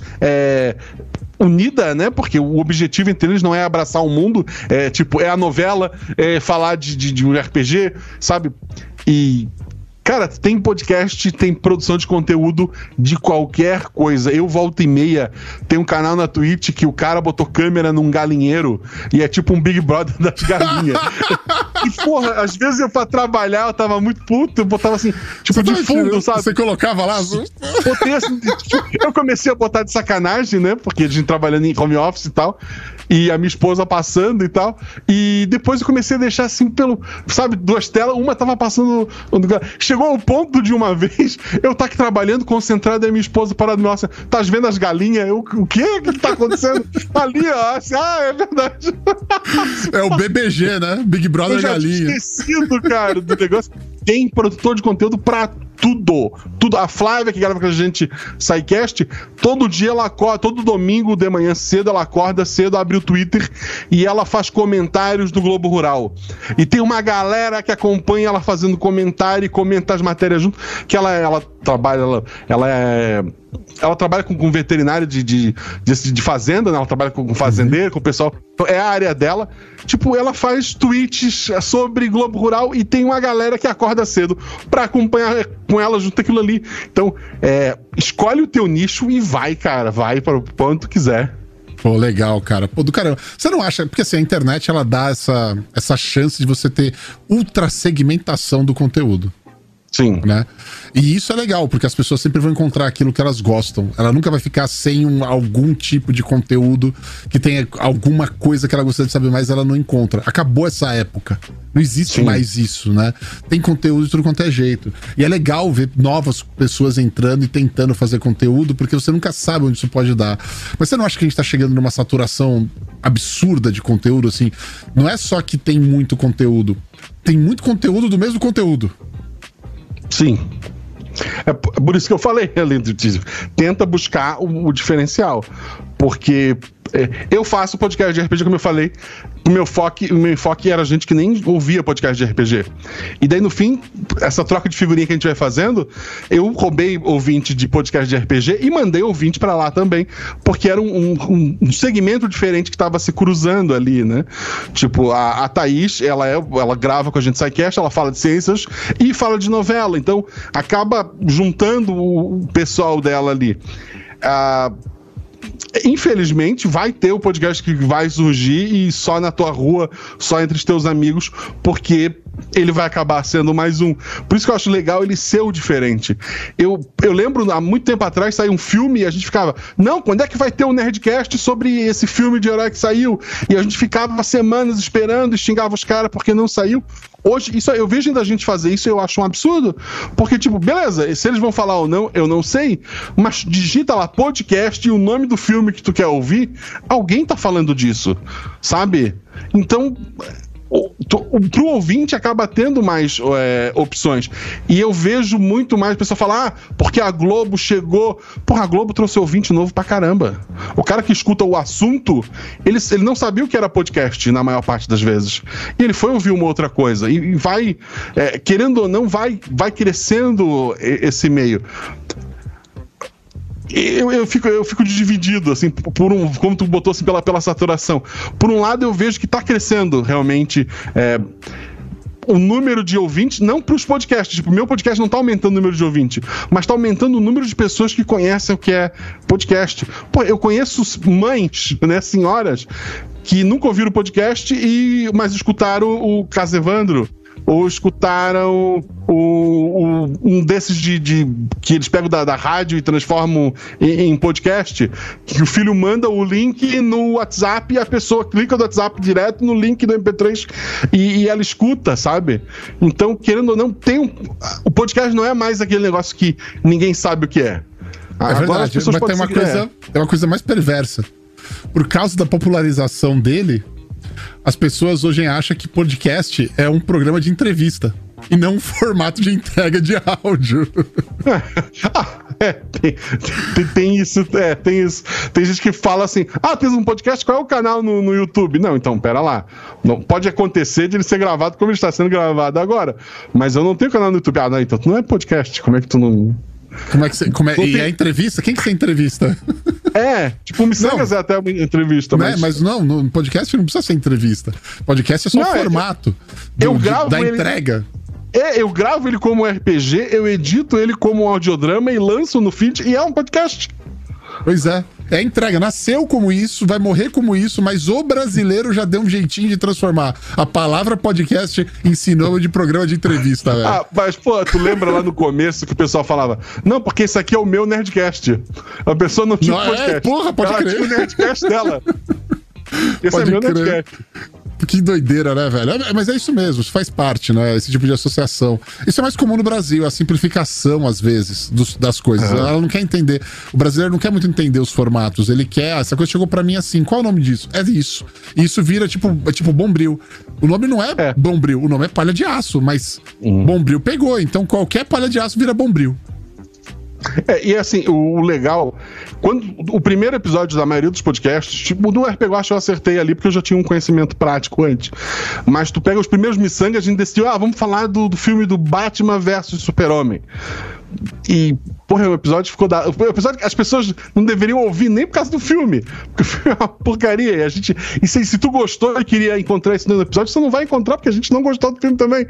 unida, né? Porque o objetivo entre eles não é abraçar o mundo, é a novela, falar de um RPG, sabe? E... Cara, tem podcast, tem produção de conteúdo de qualquer coisa. Eu, volta e meia, tem um canal na Twitch que o cara botou câmera num galinheiro e é tipo um Big Brother das galinhas. E, porra, às vezes eu pra trabalhar, eu tava muito puto, eu botava assim, tipo, de fundo, sabe?
Você colocava lá?
Botei assim, eu comecei a botar de sacanagem, né? Porque a gente trabalhando em home office e tal, e a minha esposa passando e tal, e depois eu comecei a deixar assim sabe, 2 telas, uma tava passando... Chegou ao ponto de uma vez eu tá aqui trabalhando, concentrado, e a minha esposa parada do meu lado, tá vendo as galinhas? O quê? O que tá acontecendo? Ali, ó, assim, é verdade.
É o BBG, né? Big Brother Galinha.
Eu já tinha esquecido, cara, do negócio. Tem produtor de conteúdo pra tudo. A Flávia, que grava com a gente SciCast, todo dia ela acorda, todo domingo de manhã cedo, ela acorda cedo, abre o Twitter e ela faz comentários do Globo Rural. E tem uma galera que acompanha ela fazendo comentário e comenta as matérias junto, que ela trabalha com veterinário de fazenda, né? Ela trabalha com fazendeiro, com o pessoal. É a área dela. Tipo, ela faz tweets sobre Globo Rural e tem uma galera que acorda cedo pra acompanhar com ela junto aquilo ali. Então, escolhe o teu nicho e vai, cara. Vai para o quanto tu quiser.
Pô, legal, cara. Pô, do caramba. Você não acha... Porque assim, a internet, ela dá essa chance de você ter ultra segmentação do conteúdo.
Sim.
Né? E isso é legal, porque as pessoas sempre vão encontrar aquilo que elas gostam. Ela nunca vai ficar sem algum tipo de conteúdo que tenha alguma coisa que ela gostaria de saber, mas ela não encontra. Acabou essa época. Não existe mais isso, né? Tem conteúdo de tudo quanto é jeito. E é legal ver novas pessoas entrando e tentando fazer conteúdo, porque você nunca sabe onde isso pode dar. Mas você não acha que a gente tá chegando numa saturação absurda de conteúdo, assim? Não é só que tem muito conteúdo. Tem muito conteúdo do mesmo conteúdo.
Sim. É por isso que eu falei ali, tenta buscar o diferencial. Porque Eu faço podcast de RPG, como eu falei. O meu enfoque era gente que nem ouvia podcast de RPG. E daí, no fim, essa troca de figurinha que a gente vai fazendo, eu roubei ouvinte de podcast de RPG e mandei ouvinte pra lá também, porque era um segmento diferente que tava se cruzando ali, né? Tipo, a Thaís, ela grava com a gente SciCast, ela fala de ciências e fala de novela. Então, acaba juntando o pessoal dela ali. Infelizmente, vai ter o podcast que vai surgir e só na tua rua, só entre os teus amigos, porque ele vai acabar sendo mais um. Por isso que eu acho legal ele ser o diferente. Eu lembro, há muito tempo atrás, saiu um filme e a gente ficava, não, quando é que vai ter um Nerdcast sobre esse filme de herói que saiu? E a gente ficava semanas esperando e xingava os caras porque não saiu. Hoje, isso, eu vejo ainda a gente fazer isso e eu acho um absurdo, porque, tipo, beleza, se eles vão falar ou não, eu não sei, mas digita lá podcast e o nome do filme que tu quer ouvir, alguém tá falando disso, sabe? Então, pro ouvinte acaba tendo mais opções. E eu vejo muito mais pessoa falar, porque a Globo chegou. Porra, a Globo trouxe ouvinte novo pra caramba. O cara que escuta o assunto, ele não sabia o que era podcast na maior parte das vezes. E ele foi ouvir uma outra coisa. E vai, querendo ou não, vai crescendo esse meio. Eu fico dividido, assim, como tu botou, assim, pela saturação. Por um lado, eu vejo que tá crescendo, realmente, o número de ouvintes, não pros podcasts. Tipo, o meu podcast não tá aumentando o número de ouvintes, mas tá aumentando o número de pessoas que conhecem o que é podcast. Pô, eu conheço mães, né, senhoras, que nunca ouviram podcast, mas escutaram o Caso Evandro. Ou escutaram um desses que eles pegam da rádio e transformam em podcast, que o filho manda o link no WhatsApp e a pessoa clica do WhatsApp direto no link do MP3 e ela escuta, sabe? Então, querendo ou não, o podcast não é mais aquele negócio que ninguém sabe o que é.
É verdade, mas tem uma coisa mais perversa. Por causa da popularização dele, as pessoas hoje acham que podcast é um programa de entrevista e não um formato de entrega de áudio.
Tem isso. Tem gente que fala assim, tem um podcast, qual é o canal no YouTube? Não, então, pera lá. Não, pode acontecer de ele ser gravado como ele está sendo gravado agora, mas eu não tenho canal no YouTube. Não, então tu não é podcast, como é que tu não...
E a entrevista? Quem que você entrevista?
Tipo, o Missangas é até uma entrevista.
Mas não, no podcast não precisa ser entrevista. Podcast é só o formato da entrega.
Eu gravo ele como RPG, eu edito ele como audiodrama e lanço no feed e é um podcast.
Pois é. É entrega, nasceu como isso, vai morrer como isso, mas o brasileiro já deu um jeitinho de transformar a palavra podcast em sinônimo de programa de entrevista, velho.
Mas, pô, tu lembra lá no começo que o pessoal falava, não, porque isso aqui é o meu Nerdcast. A pessoa não tinha podcast.
Pode crer.
Ela tinha o Nerdcast dela. Esse
pode
é meu
crer.
Nerdcast.
Que doideira, né, velho? Mas é isso mesmo, isso faz parte, né? Esse tipo de associação. Isso é mais comum no Brasil, a simplificação, às vezes, das coisas. Ela não quer entender. O brasileiro não quer muito entender os formatos. Ele quer. Essa coisa chegou pra mim assim. Qual é o nome disso? É isso. E isso vira tipo Bombril. O nome não é Bombril, o nome é palha de aço, mas Bombril pegou. Então qualquer palha de aço vira Bombril.
E assim, o legal, quando o primeiro episódio da maioria dos podcasts, tipo, do RPG eu acho que eu acertei ali, porque eu já tinha um conhecimento prático antes. Mas tu pega os primeiros Missangas, a gente decidiu, vamos falar do filme do Batman versus Super-Homem. E, porra, o episódio ficou o episódio que as pessoas não deveriam ouvir nem por causa do filme, porque o filme é uma porcaria. E se tu gostou e queria encontrar esse no episódio, você não vai encontrar, porque a gente não gostou do filme também.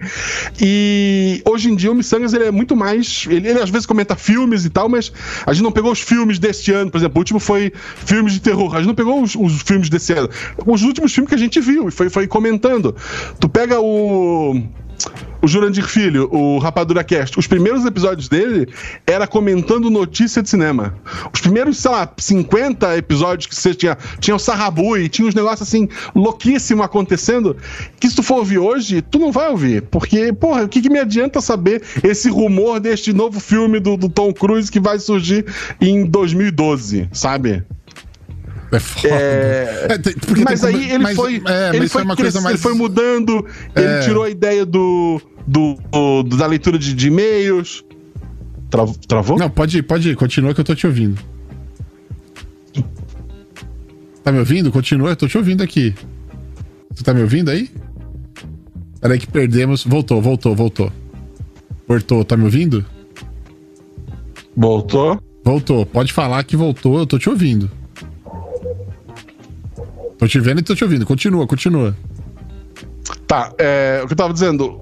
E hoje em dia o Missangas, ele é muito mais... Ele às vezes comenta filmes e tal, mas a gente não pegou os filmes deste ano. Por exemplo, o último foi filmes de terror. A gente não pegou os filmes desse ano. Os últimos filmes que a gente viu e foi comentando. Tu pega o Jurandir Filho, o Rapadura Cast, os primeiros episódios dele era comentando notícia de cinema. Os primeiros, sei lá, 50 episódios que você tinha o Sarrabui, tinha uns negócios assim, louquíssimos acontecendo, que se tu for ouvir hoje, tu não vai ouvir. Porque, porra, o que me adianta saber esse rumor deste novo filme do Tom Cruise que vai surgir em 2012,
É foda.
Mas aí ele foi mudando, ele tirou a ideia da leitura de e-mails. Travou?
Não, pode ir, continua que eu tô te ouvindo. Tá me ouvindo? Continua, eu tô te ouvindo aqui. Você tá me ouvindo aí? Peraí que perdemos. Voltou. Cortou, tá me ouvindo?
Voltou?
Voltou, pode falar que voltou, eu tô te ouvindo. Tô te vendo e tô te ouvindo, continua.
Tá, o que eu tava dizendo...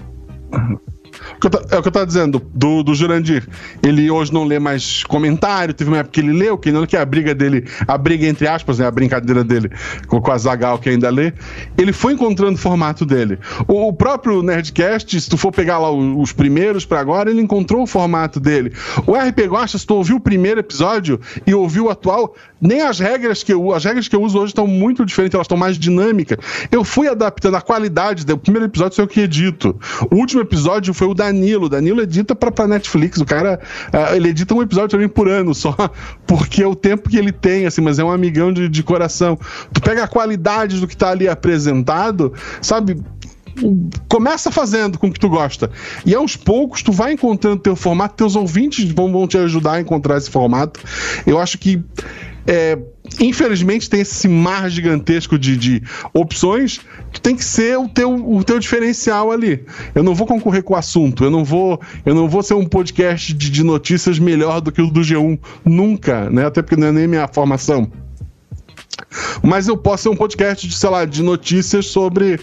É o que eu tava dizendo do Jurandir. Ele hoje não lê mais comentário. Teve uma época que ele leu, que não, que a briga dele, a briga entre aspas, né, a brincadeira dele com a Zagal, que ainda lê. Ele foi encontrando o formato dele. O próprio Nerdcast, se tu for pegar lá os primeiros pra agora, ele encontrou o formato dele. O RP Guacha, se tu ouviu o primeiro episódio e ouviu o atual, nem as regras que eu uso hoje estão muito diferentes, elas estão mais dinâmicas. Eu fui adaptando a qualidade. O primeiro episódio foi o que edito. O último episódio foi o Danilo. O Danilo edita pra Netflix. O cara, ele edita um episódio também por ano, só porque é o tempo que ele tem, assim, mas é um amigão de coração. Tu pega a qualidade do que tá ali apresentado, sabe? Começa fazendo com o que tu gosta. E aos poucos tu vai encontrando teu formato, teus ouvintes vão te ajudar a encontrar esse formato. Eu acho que infelizmente tem esse mar gigantesco de opções. Tu tem que ser o teu diferencial ali. Eu não vou concorrer com o assunto. Eu não vou ser um podcast de notícias melhor do que o do G1 nunca, né? Até porque não é nem minha formação. Mas eu posso ser um podcast de notícias sobre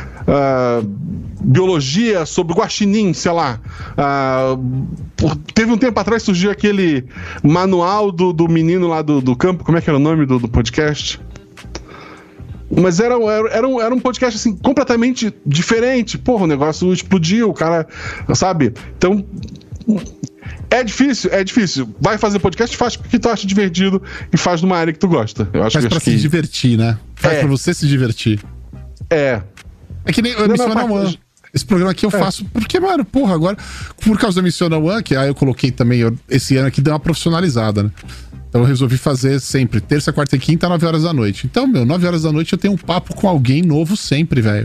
biologia, sobre guaxinim, sei lá. Teve um tempo atrás, surgiu aquele manual do menino lá do campo. Como é que era o nome do podcast? Mas era um podcast, assim, completamente diferente. Porra, o negócio explodiu, o cara, sabe? Então... É difícil. Vai fazer podcast, faz porque tu acha divertido e faz numa área que tu gosta. Eu acho
faz pra se divertir, né? Faz pra você se divertir.
É
que nem o Emissora One. Esse programa aqui eu faço porque, mano, porra, agora, por causa do Emissora One, que aí eu coloquei também, esse ano aqui deu uma profissionalizada, né? Então eu resolvi fazer sempre, terça, quarta e quinta, 9 horas da noite. Então, 9 horas da noite eu tenho um papo com alguém novo sempre, velho.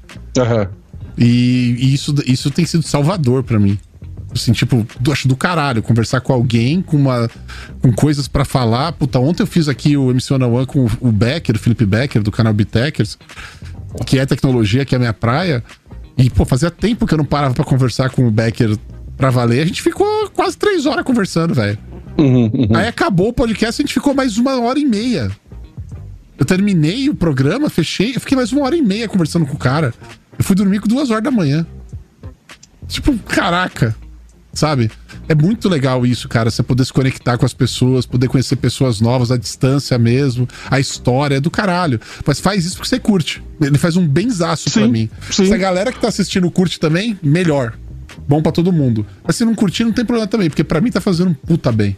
E isso tem sido salvador pra mim. Assim, tipo, acho do caralho conversar com alguém com coisas pra falar. Puta, ontem eu fiz aqui o MC One com o Becker, o Felipe Becker, do canal Bitechers, que é tecnologia, que é a minha praia. E, pô, fazia tempo que eu não parava pra conversar com o Becker pra valer. A gente ficou quase 3 horas conversando, velho. Aí acabou o podcast, a gente ficou mais 1h30. Eu terminei o programa, fechei, eu fiquei mais 1h30 conversando com o cara. Eu fui dormir com 2 horas da manhã. Tipo, caraca. Sabe? É muito legal isso, cara. Você poder se conectar com as pessoas, poder conhecer pessoas novas à distância mesmo. A história é do caralho. Mas faz isso porque você curte. Ele faz um benzaço pra mim. Sim. Se a galera que tá assistindo curte também, melhor. Bom pra todo mundo. Mas se não curtir, não tem problema também, porque pra mim tá fazendo um puta bem.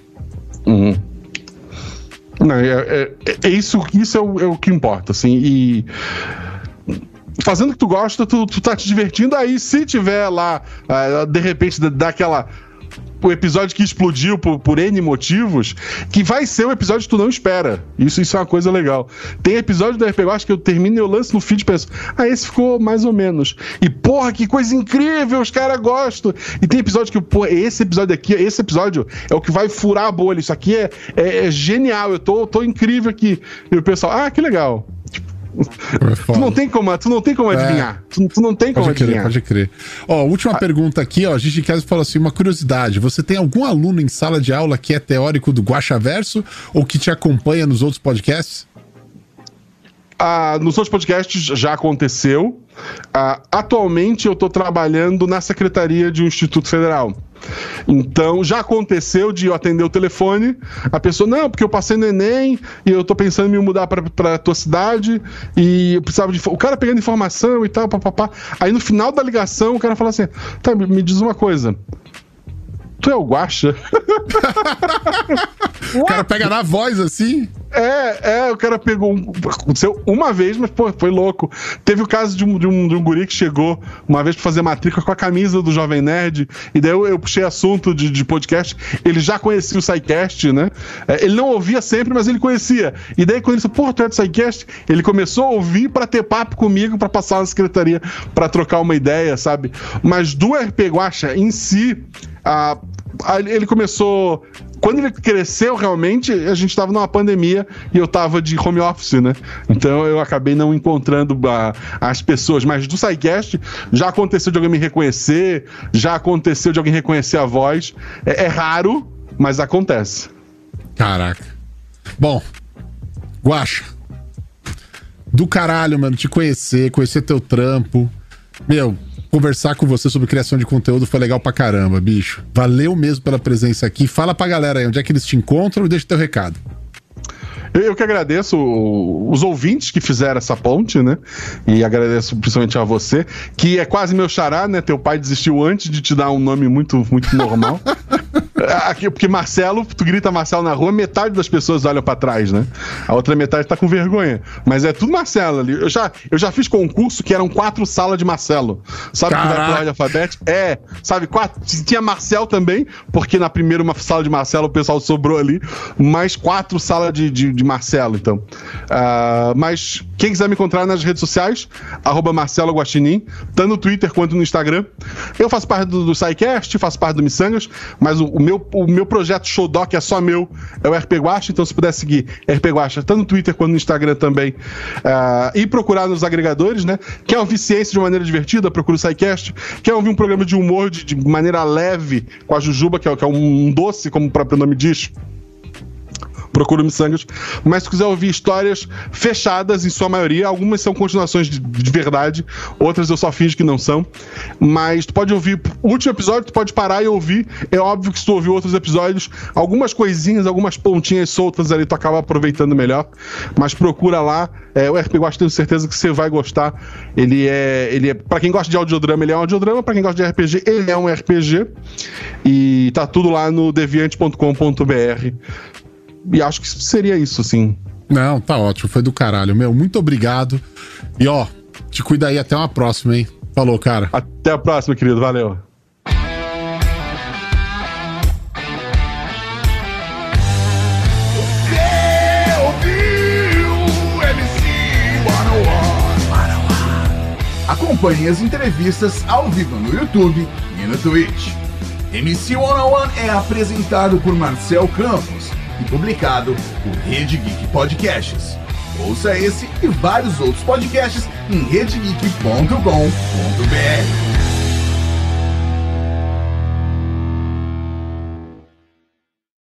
Não, isso é o que importa, assim. E... fazendo o que tu gosta, tu tá te divertindo. Aí se tiver lá, de repente, daquela... o episódio que explodiu por N motivos, que vai ser um episódio que tu não espera. Isso é uma coisa legal. Tem episódio do RPG, eu acho que eu termino e eu lanço no feed e penso, esse ficou mais ou menos. E porra, que coisa incrível, os caras gostam. E tem episódio que, pô, esse episódio é o que vai furar a bolha. Isso aqui é genial, eu tô incrível aqui. E o pessoal, que legal. Tu não tem como adivinhar. Tu não tem como adivinhar.
Pode crer. Última pergunta aqui, ó. Gigi Kessler falou assim: uma curiosidade. Você tem algum aluno em sala de aula que é teórico do Guaxaverso ou que te acompanha nos outros podcasts?
Nos outros podcasts já aconteceu. Atualmente eu tô trabalhando na secretaria de um Instituto Federal. Então já aconteceu de eu atender o telefone, a pessoa, não, porque eu passei no Enem e eu tô pensando em me mudar pra tua cidade e eu precisava o cara pegando informação e tal, papapá. Aí no final da ligação o cara fala assim, tá, me diz uma coisa, tu é o Guaxa?
O cara pega na voz assim?
O cara pegou. Aconteceu uma vez, mas pô, foi louco. Teve o caso de um guri que chegou uma vez pra fazer matrícula com a camisa do Jovem Nerd, e daí eu puxei assunto de podcast. Ele já conhecia o SciCast, né? Ele não ouvia sempre, mas ele conhecia. E daí quando ele disse, pô, tu é do SciCast, ele começou a ouvir pra ter papo comigo, pra passar na secretaria, pra trocar uma ideia, sabe? Mas do RP Guaxa em si, ele começou quando ele cresceu realmente, a gente estava numa pandemia e eu estava de home office, né? Então eu acabei não encontrando as pessoas. Mas do SciCast, já aconteceu de alguém me reconhecer, já aconteceu de alguém reconhecer a voz. É raro, mas acontece.
Caraca. Bom, Guaxa, do caralho, mano, te conhecer teu trampo. Meu, conversar com você sobre criação de conteúdo foi legal pra caramba, bicho. Valeu mesmo pela presença aqui. Fala pra galera aí onde é que eles te encontram e deixa teu recado.
Eu que agradeço os ouvintes que fizeram essa ponte, né? E agradeço principalmente a você, que é quase meu xará, né? Teu pai desistiu antes de te dar um nome muito, muito normal. Aqui, porque Marcelo, tu grita Marcelo na rua, metade das pessoas olham pra trás, né? A outra metade tá com vergonha. Mas é tudo Marcelo ali. Eu já fiz concurso que eram 4 salas de Marcelo. Sabe que vai pro ordem alfabética? Sabe, 4. Tinha Marcel também, porque na primeira uma sala de Marcelo o pessoal sobrou ali, mais 4 salas de Marcelo, então. Mas quem quiser me encontrar nas redes sociais, @Marcelo Guaxinim, tanto no Twitter quanto no Instagram. Eu faço parte do SciCast, faço parte do Missangas, mas o meu projeto Showdoc é só meu, é o RP Guaxa, então se puder seguir RP Guaxa, tanto no Twitter quanto no Instagram também, e procurar nos agregadores, né? Quer ouvir ciência de maneira divertida, procura o SciCast. Quer ouvir um programa de humor de maneira leve, com a Jujuba, que é um doce, como o próprio nome diz, procura o Missangas. Mas se quiser ouvir histórias fechadas, em sua maioria, algumas são continuações de verdade, outras eu só finjo que não são. Mas tu pode ouvir o último episódio, tu pode parar e ouvir. É óbvio que se tu ouvir outros episódios, algumas coisinhas, algumas pontinhas soltas ali, tu acaba aproveitando melhor. Mas procura lá. O RP Guaxa, tenho certeza que você vai gostar. Ele é pra quem gosta de audiodrama, ele é um audiodrama. Pra quem gosta de RPG, ele é um RPG. E tá tudo lá no deviante.com.br. E acho que seria isso, assim.
Não, tá ótimo. Foi do caralho. Meu, muito obrigado. E ó, te cuida aí. Até uma próxima, hein? Falou, cara.
Até a próxima, querido. Valeu.
Você ouviu MC 101. Acompanhe as entrevistas ao vivo no YouTube e no Twitch. MC 101 é apresentado por Marcel Campos e publicado por Rede Geek Podcasts. Ouça esse e vários outros podcasts em redegeek.com.br.